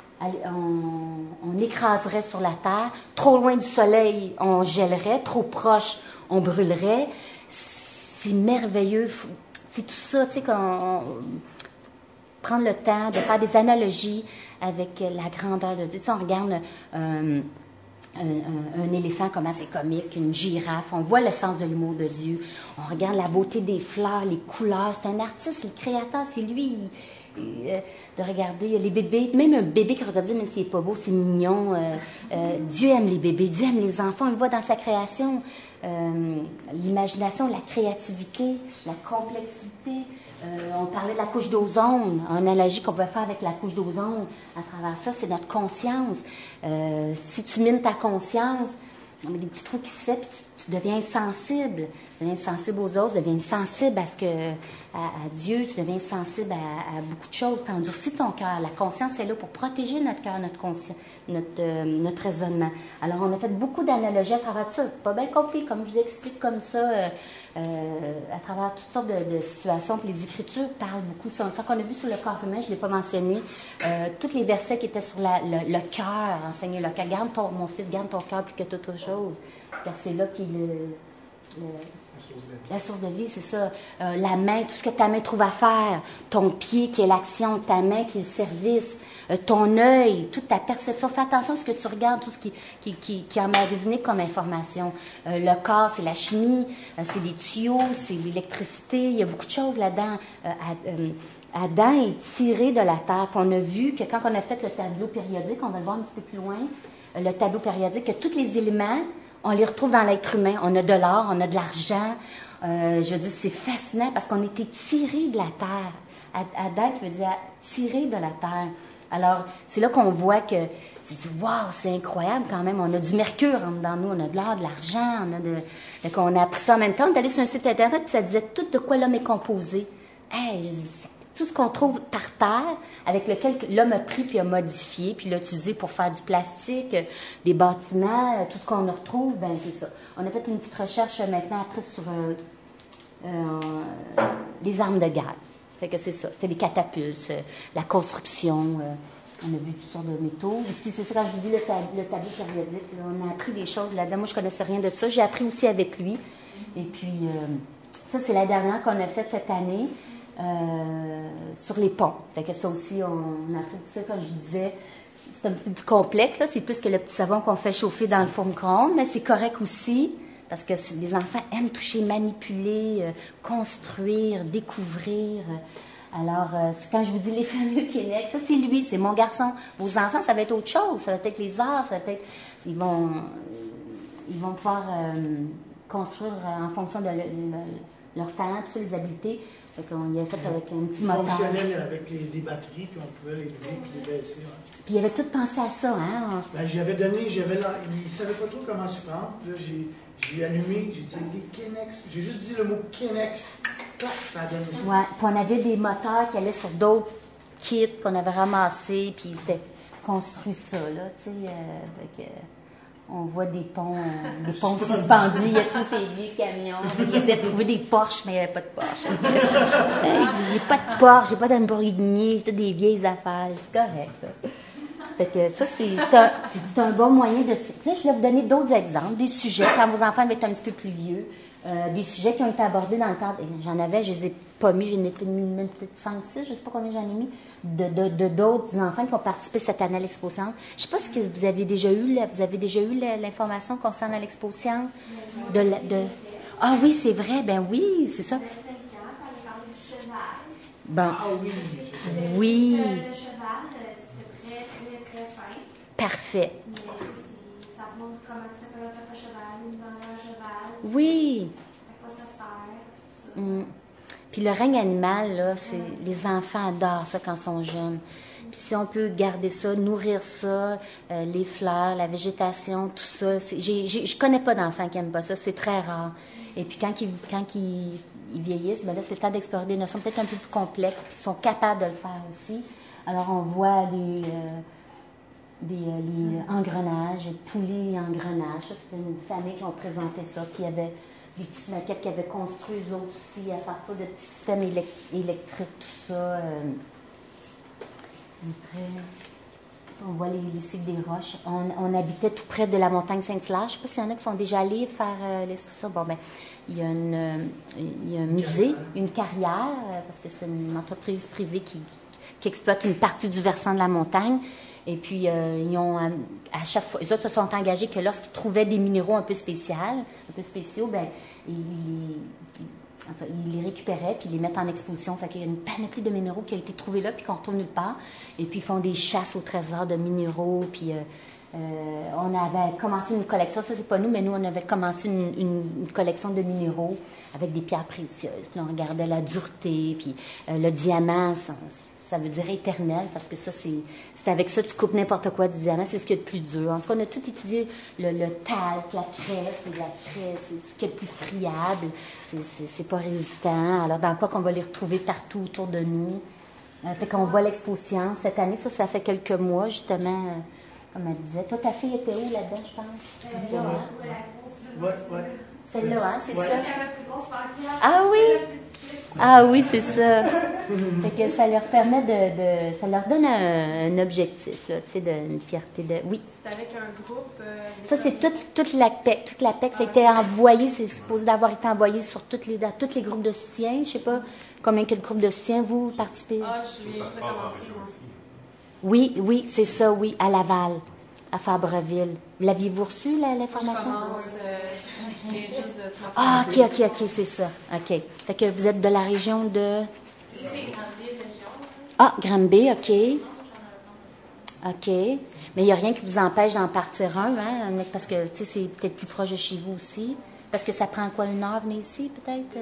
On, on écraserait sur la Terre. Trop loin du Soleil, on gèlerait. Trop proche, on brûlerait. C'est merveilleux. C'est tout ça, tu sais, qu'on prendre le temps de faire des analogies avec la grandeur de Dieu. Tu sais, on regarde euh, un, un, un éléphant, comment c'est comique, une girafe. On voit le sens de l'humour de Dieu. On regarde la beauté des fleurs, les couleurs. C'est un artiste, le créateur, c'est lui. Il, Et, euh, de regarder les bébés, même un bébé qui regarde, même s'il n'est pas beau, c'est mignon. Euh, euh, Dieu aime les bébés, Dieu aime les enfants, on le voit dans sa création. Euh, l'imagination, la créativité, la complexité. Euh, on parlait de la couche d'ozone, une analogie qu'on pouvait faire avec la couche d'ozone à travers ça, c'est notre conscience. Euh, si tu mines ta conscience, il y a des petits trous qui se font, puis tu, tu deviens insensible. Tu deviens insensible aux autres, tu deviens insensible à ce que, à, à Dieu, tu deviens sensible à, à beaucoup de choses, tu endurcis ton cœur. La conscience est là pour protéger notre cœur, notre conscience, notre, euh, notre raisonnement. Alors, on a fait beaucoup d'analogies à travers ça. Pas bien compris, comme je vous explique comme ça, euh, euh, à travers toutes sortes de, de situations. Puis les Écritures parlent beaucoup. Quand on a vu sur le corps humain, je ne l'ai pas mentionné, euh, tous les versets qui étaient sur la, le, le cœur, enseigner le cœur. Garde ton, mon fils, garde ton cœur plus que toute autre chose. Car c'est là qu'il le, le la source de vie, c'est ça. Euh, la main, tout ce que ta main trouve à faire. Ton pied qui est l'action, ta main qui est le service. Euh, ton œil, toute ta perception. Fais attention à ce que tu regardes, tout ce qui, qui, qui, qui est emmagasiné comme information. Euh, le corps, c'est la chimie, euh, c'est les tuyaux, c'est l'électricité. Il y a beaucoup de choses là-dedans. Euh, à, euh, Adam est tiré de la terre. Puis on a vu que quand on a fait le tableau périodique, on va le voir un petit peu plus loin, euh, le tableau périodique, que tous les éléments, on les retrouve dans l'être humain. On a de l'or, on a de l'argent. Euh, je veux dire, c'est fascinant parce qu'on était tiré de la terre. Adam qui veut dire tirer de la terre. Alors, c'est là qu'on voit que tu dis, waouh, c'est incroyable quand même. On a du mercure dans nous, on a de l'or, de l'argent, on a de. Donc, on a appris ça en même temps. On est allé sur un site internet puis ça disait tout de quoi l'homme est composé. Hey, je dis, tout ce qu'on trouve par terre, avec lequel l'homme a pris puis a modifié, puis l'a utilisé pour faire du plastique, des bâtiments, tout ce qu'on retrouve, ben c'est ça. On a fait une petite recherche maintenant après sur euh, euh, les armes de guerre. Fait que c'est ça. C'était les catapultes, euh, la construction. Euh, on a vu toutes sortes de métaux. Ici, c'est ça, quand je vous dis le, tab le tableau périodique, là, on a appris des choses là-dedans. Moi, je ne connaissais rien de ça. J'ai appris aussi avec lui. Et puis, euh, ça, c'est la dernière qu'on a faite cette année. Euh, sur les ponts. Fait que ça aussi, on, on a appris tout ça, comme je disais, c'est un petit peu plus complexe, là. C'est plus que le petit savon qu'on fait chauffer dans le four micro-ondes, mais c'est correct aussi, parce que les enfants aiment toucher, manipuler, euh, construire, découvrir. Alors, euh, quand je vous dis les fameux Kleenex, ça c'est lui, c'est mon garçon. Vos enfants, ça va être autre chose, ça va être les arts, ça va être... Ils vont, ils vont pouvoir euh, construire en fonction de le, le, leur talent, toutes les habiletés. Fait qu'on y a fait avec un petit moteur. Il fonctionnait avec les, des batteries, puis on pouvait les lever puis les baisser. Ouais. Puis il avait tout pensé à ça, hein? Ben, j'avais donné, j'avais là, il ne savait pas trop comment s'y prendre. Puis là, j'ai allumé, j'ai dit des Kleenex. J'ai juste dit le mot Kleenex. Clac, ça a donné ça. Ouais, puis on avait des moteurs qui allaient sur d'autres kits qu'on avait ramassés, puis ils étaient construits ça, là, tu sais. Euh, fait que, on voit des ponts, euh, des ponts suspendus, il y a tous ces vieux camions. Il essaie de trouver des Porsche, mais il n'y avait pas de Porsche. Il dit, j'ai pas de Porsche, j'ai pas d'Lamborghini, j'ai toutes des vieilles affaires. C'est correct, ça. Fait que ça, c'est un, un bon moyen de... Là, je vais vous donner d'autres exemples, des sujets, quand vos enfants vont être un petit peu plus vieux, euh, des sujets qui ont été abordés dans le cadre... J'en avais, je les ai pas mis, j'en ai mis peut-être cinq, six, je ne sais pas combien j'en ai mis, de d'autres de, enfants qui ont participé cette année à l'Expo Science. Je ne sais pas si vous avez déjà eu, là, vous avez déjà eu l'information concernant l'Expo Science. De, de... Ah oui, c'est vrai, ben oui, c'est ça. Bon. Ah oui. Oui. Le cheval, c'était très, très, très simple. Parfait. Mais ça montre comment ça peut être un cheval, une dans un cheval. Oui. À quoi ça sert, tout ça. Mm. Puis le règne animal, là, c'est les enfants adorent ça quand ils sont jeunes. Puis si on peut garder ça, nourrir ça, euh, les fleurs, la végétation, tout ça, j'ai, j'ai, je connais pas d'enfants qui n'aiment pas ça, c'est très rare. Et puis quand ils, quand ils, ils vieillissent, ben là, c'est le temps d'explorer des notions peut-être un peu plus complexes, puis ils sont capables de le faire aussi. Alors on voit les, euh, des, euh, les engrenages, les poulies engrenages. Ça, c'était une famille qui ont présenté ça, qui avait des petites maquettes qui avaient construit eux autres aussi à partir de petits systèmes élect- électriques, tout ça. Euh, Très... On voit les, les cycles des roches. On, on habitait tout près de la montagne Saint-Hilaire. Je ne sais pas s'il y en a qui sont déjà allés faire euh, l'excursion. Bon, ben, il y a, une, euh, il y a un musée, une carrière, euh, parce que c'est une entreprise privée qui, qui exploite une partie du versant de la montagne. Et puis, euh, ils ont, à chaque fois, les autres se sont engagés que lorsqu'ils trouvaient des minéraux un peu spéciaux, un peu spéciaux, ben, ils, ils Ils les récupéraient puis ils les mettent en exposition. Fait qu'il y a une panoplie de minéraux qui a été trouvée là puis qu'on retrouve nulle part. Et puis ils font des chasses au trésor de minéraux. Puis euh, Euh, on avait commencé une collection, ça c'est pas nous, mais nous on avait commencé une, une, une collection de minéraux avec des pierres précieuses. Puis on regardait la dureté, puis euh, le diamant, ça, ça veut dire éternel, parce que ça c'est, c'est avec ça tu coupes n'importe quoi du diamant, c'est ce qu'il y a de plus dur. En tout cas, on a tout étudié, le, le talc, la craie, c'est de la craie, c'est ce qu'il y a de plus friable, c'est, c'est, c'est pas résistant. Alors dans quoi qu'on va les retrouver partout autour de nous. Euh, fait qu'on voit l'Expo Science cette année, ça, ça fait quelques mois justement. Euh, Comme elle disait. Toi, ta fille était où là-dedans, je pense? Euh, Là, ouais, hein? ouais, la grosse, le Ouais, grosse, ouais. le- Celle-là, hein, c'est Ouais. ça? Celle qui a la plus grosse pancarte, Ah oui? celle la plus petite. Ah oui, c'est ça. Fait que ça leur permet de, de ça leur donne un, un objectif, là, tu sais, de, une fierté de. Oui. C'est avec un groupe. euh, Ça, c'est toute, toute la P E C. Toute la P E C, ça a été envoyé, c'est supposé d'avoir été envoyé sur toutes les, dans tous les groupes de soutien. Je sais pas combien quel groupe de soutien vous participez. Ah, je vais Ça juste se passe en commencer. région moi. aussi. Oui, oui, c'est ça, oui, à Laval, à Fabreville. L'aviez-vous reçu, la- Moi, je l'information? commence. euh, je viens juste de ce matin. Ah, ok, ok, ok, c'est ça. Ok. Fait que vous êtes de la région de. Je sais, Granville, région. Ah, Granby, ok. OK. Mais il n'y a rien qui vous empêche d'en partir un, hein? Parce que, tu sais, c'est peut-être plus proche de chez vous aussi. Parce que ça prend quoi, une heure venir ici, peut-être?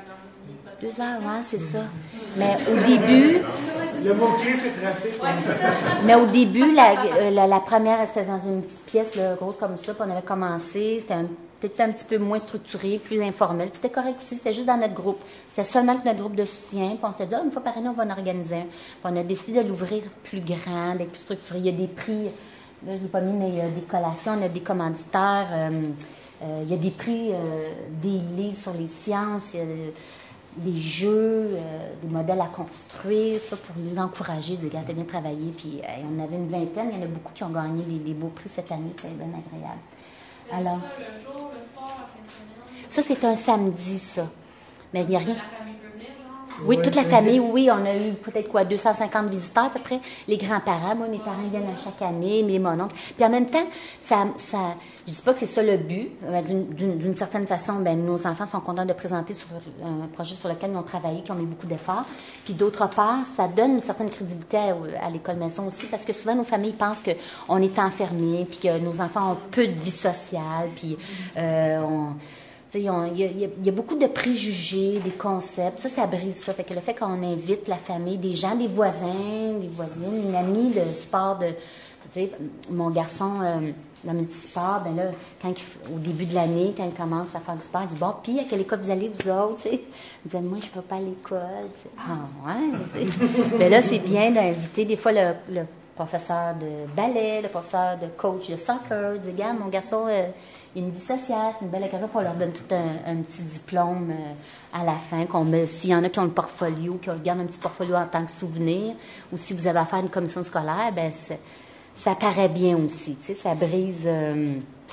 Deux heures, ouais, c'est ça. Mais au début, Le mot-clé, c'est trafic. Ouais, c'est ça. mais au début, la, euh, la, la première, c'était dans une petite pièce, là, grosse comme ça, puis on avait commencé. C'était un, peut-être un petit peu moins structuré, plus informel. Puis c'était correct aussi, c'était juste dans notre groupe. C'était seulement que notre groupe de soutien. Puis on s'est dit, ah, une fois par année, on va en organiser un. Puis on a décidé de l'ouvrir plus grand, d'être plus structuré. Il y a des prix, là, je ne l'ai pas mis, mais il y a des collations, on a des commanditaires. Euh, euh, il y a des prix, euh, des livres sur les sciences, il y a des jeux, euh, des modèles à construire, ça, pour les encourager, des gars, t'as bien travaillé. Puis hey, on avait une vingtaine, il y en a beaucoup qui ont gagné des, des beaux prix cette année, c'est bien agréable. Alors, C'est ça, le jour, le soir, la fin de semaine. ça, c'est un samedi, ça. Mais il n'y a rien. La famille peut venir, genre. Oui, Ouais, toute la ouais. famille, oui, on a eu peut-être quoi, deux cent cinquante visiteurs à peu près. Les grands-parents, moi, mes parents viennent à chaque année, mes mon oncle. Puis en même temps, ça, ça, je dis pas que c'est ça le but. Euh, D'une, d'une, d'une certaine façon, ben, nos enfants sont contents de présenter sur un projet sur lequel ils ont travaillé, qui ont mis beaucoup d'efforts. Puis d'autre part, ça donne une certaine crédibilité à, à l'école maison aussi, parce que souvent nos familles pensent qu'on est enfermés, puis que nos enfants ont peu de vie sociale, puis euh, on Il y, a, il, y a, il y a beaucoup de préjugés, des concepts. Ça, ça brise ça. Fait que le fait qu'on invite la famille, des gens, des voisins, des voisines, une amie de sport de... Tu sais, mon garçon, euh, dans le sport, ben là, quand il, au début de l'année, quand il commence à faire du sport, il dit, bon, puis à quelle école vous allez, vous autres? Tu sais? Il disait, moi, je ne vais pas à l'école. Tu sais. Ah, ouais? Tu sais. Mais là, c'est bien d'inviter des fois le, le professeur de ballet, le professeur de coach de soccer. Il dit, regarde, mon garçon... Euh, il y a une vie sociale, c'est une belle occasion, pour leur donne tout un, un petit diplôme euh, à la fin, qu'on met, s'il y en a qui ont le portfolio, qui gardent un petit portfolio en tant que souvenir, ou si vous avez affaire à une commission scolaire, ben ça paraît bien aussi, tu sais, ça brise euh,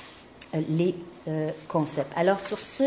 les euh, concepts. Alors sur ce,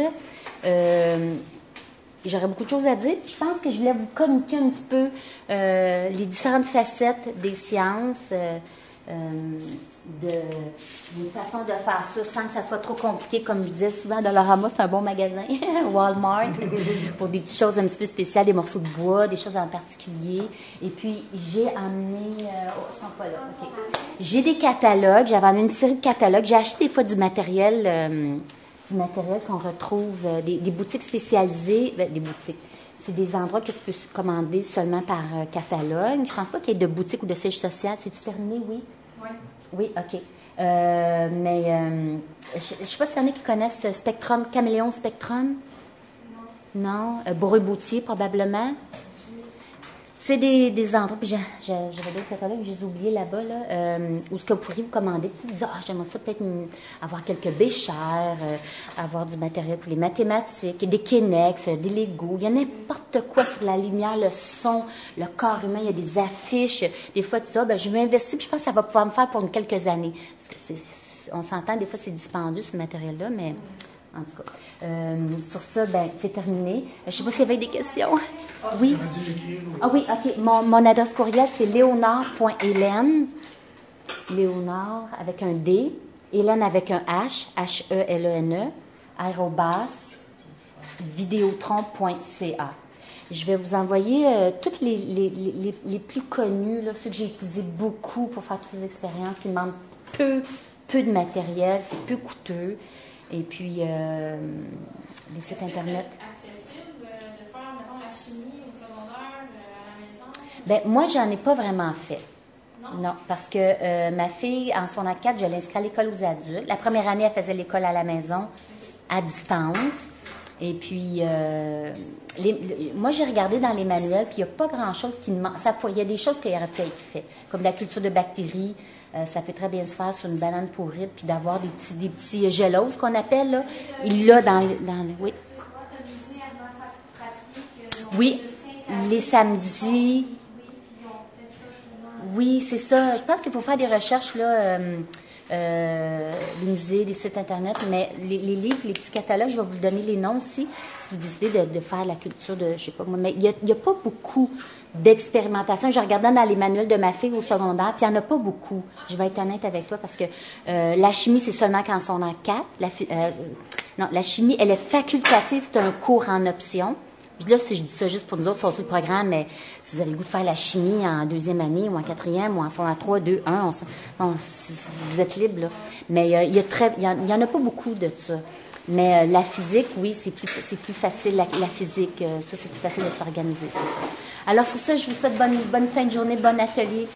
euh, j'aurais beaucoup de choses à dire. Je pense que je voulais vous communiquer un petit peu euh, les différentes facettes des sciences, euh, Euh, de, d'une façon de faire ça sans que ça soit trop compliqué. Comme je disais souvent, Dollarama, c'est un bon magasin, Walmart, pour des petites choses un petit peu spéciales, des morceaux de bois, des choses en particulier. Et puis, j'ai amené... Euh, oh, ils sont pas là, OK. J'ai des catalogues, j'avais amené une série de catalogues. J'ai acheté des fois du matériel, euh, du matériel qu'on retrouve, euh, des, des boutiques spécialisées, ben, des boutiques. C'est des endroits que tu peux commander seulement par euh, catalogue. Je ne pense pas qu'il y ait de boutique ou de siège social. C'est-tu terminé? Oui? Oui. Oui, OK. Euh, mais euh, je ne sais pas s'il y en a qui connaissent Spectrum, Caméléon Spectrum. Non. Non? Euh, Bourreux-Boutier, probablement. C'est des, des endroits, puis j'ai, j'ai, j'avais d'autres catalogues, je les ai oubliés là-bas, là, euh, où ce que vous pourriez vous commander. Si vous dites, ah, j'aimerais ça peut-être une, avoir quelques béchères, euh, avoir du matériel pour les mathématiques, des Kinex, des Legos, il y a n'importe quoi sur la lumière, le son, le corps humain, il y a des affiches. Des fois, tu dis, ah, ben, je vais investir, puis je pense que ça va pouvoir me faire pour une quelques années. Parce que c'est, c'est, on s'entend, des fois, c'est dispendieux, ce matériel-là, mais en tout cas. Euh, sur ça, ben, c'est terminé. Je ne sais pas s'il y avait des questions. Oui. Ah oui, OK. Mon, mon adresse courriel, c'est léonard point hélène. Léonard avec un D. Hélène avec un H. H E L E N E. arobase vidéotron point c a. Je vais vous envoyer euh, toutes les, les, les, les plus connus, là, ceux que j'ai utilisés beaucoup pour faire toutes les expériences qui demandent peu, peu de matériel, c'est peu coûteux. Et puis, euh, les sites Internet. C'est accessible de faire, mettons, la chimie au secondaire, à la maison? Bien, moi, j'en ai pas vraiment fait. Non? Non, parce que euh, ma fille, en son quatre, je l'ai inscrite à l'école aux adultes. La première année, elle faisait l'école à la maison, à distance. Et puis, euh, les, les, moi, j'ai regardé dans les manuels, puis il n'y a pas grand-chose qui demande. Il y a des choses qui auraient pu être faites, comme la culture de bactéries. Euh, ça peut très bien se faire sur une banane pourrite, puis d'avoir des petits, des petits gelos, qu'on appelle, là. Il l'a dans, dans le... Oui. Oui, les samedis. Oui, c'est ça. Je pense qu'il faut faire des recherches, là, euh, euh, les musées, les sites Internet, mais les, les livres, les petits catalogues, je vais vous donner les noms aussi, si vous décidez de, de faire la culture de, je sais pas moi, mais il n'y a, a pas beaucoup d'expérimentation. Je regardais dans les manuels de ma fille au secondaire, puis il n'y en a pas beaucoup. Je vais être honnête avec toi, parce que euh, la chimie, c'est seulement quand on en quatre. La, euh, non, la chimie, elle est facultative, c'est un cours en option. Là, si je dis ça juste pour nous autres, c'est aussi le programme, mais si vous avez le goût de faire la chimie en deuxième année, ou en quatrième, ou en secondaire trois, deux, un, on, on, vous êtes libre, là. Mais euh, il y a très, il y, en, il y en a pas beaucoup de ça. Mais euh, la physique, oui, c'est plus, c'est plus facile, la, la physique, euh, ça, c'est plus facile de s'organiser, c'est ça. Alors, sur ça, je vous souhaite bonne, bonne fin de journée, bon atelier.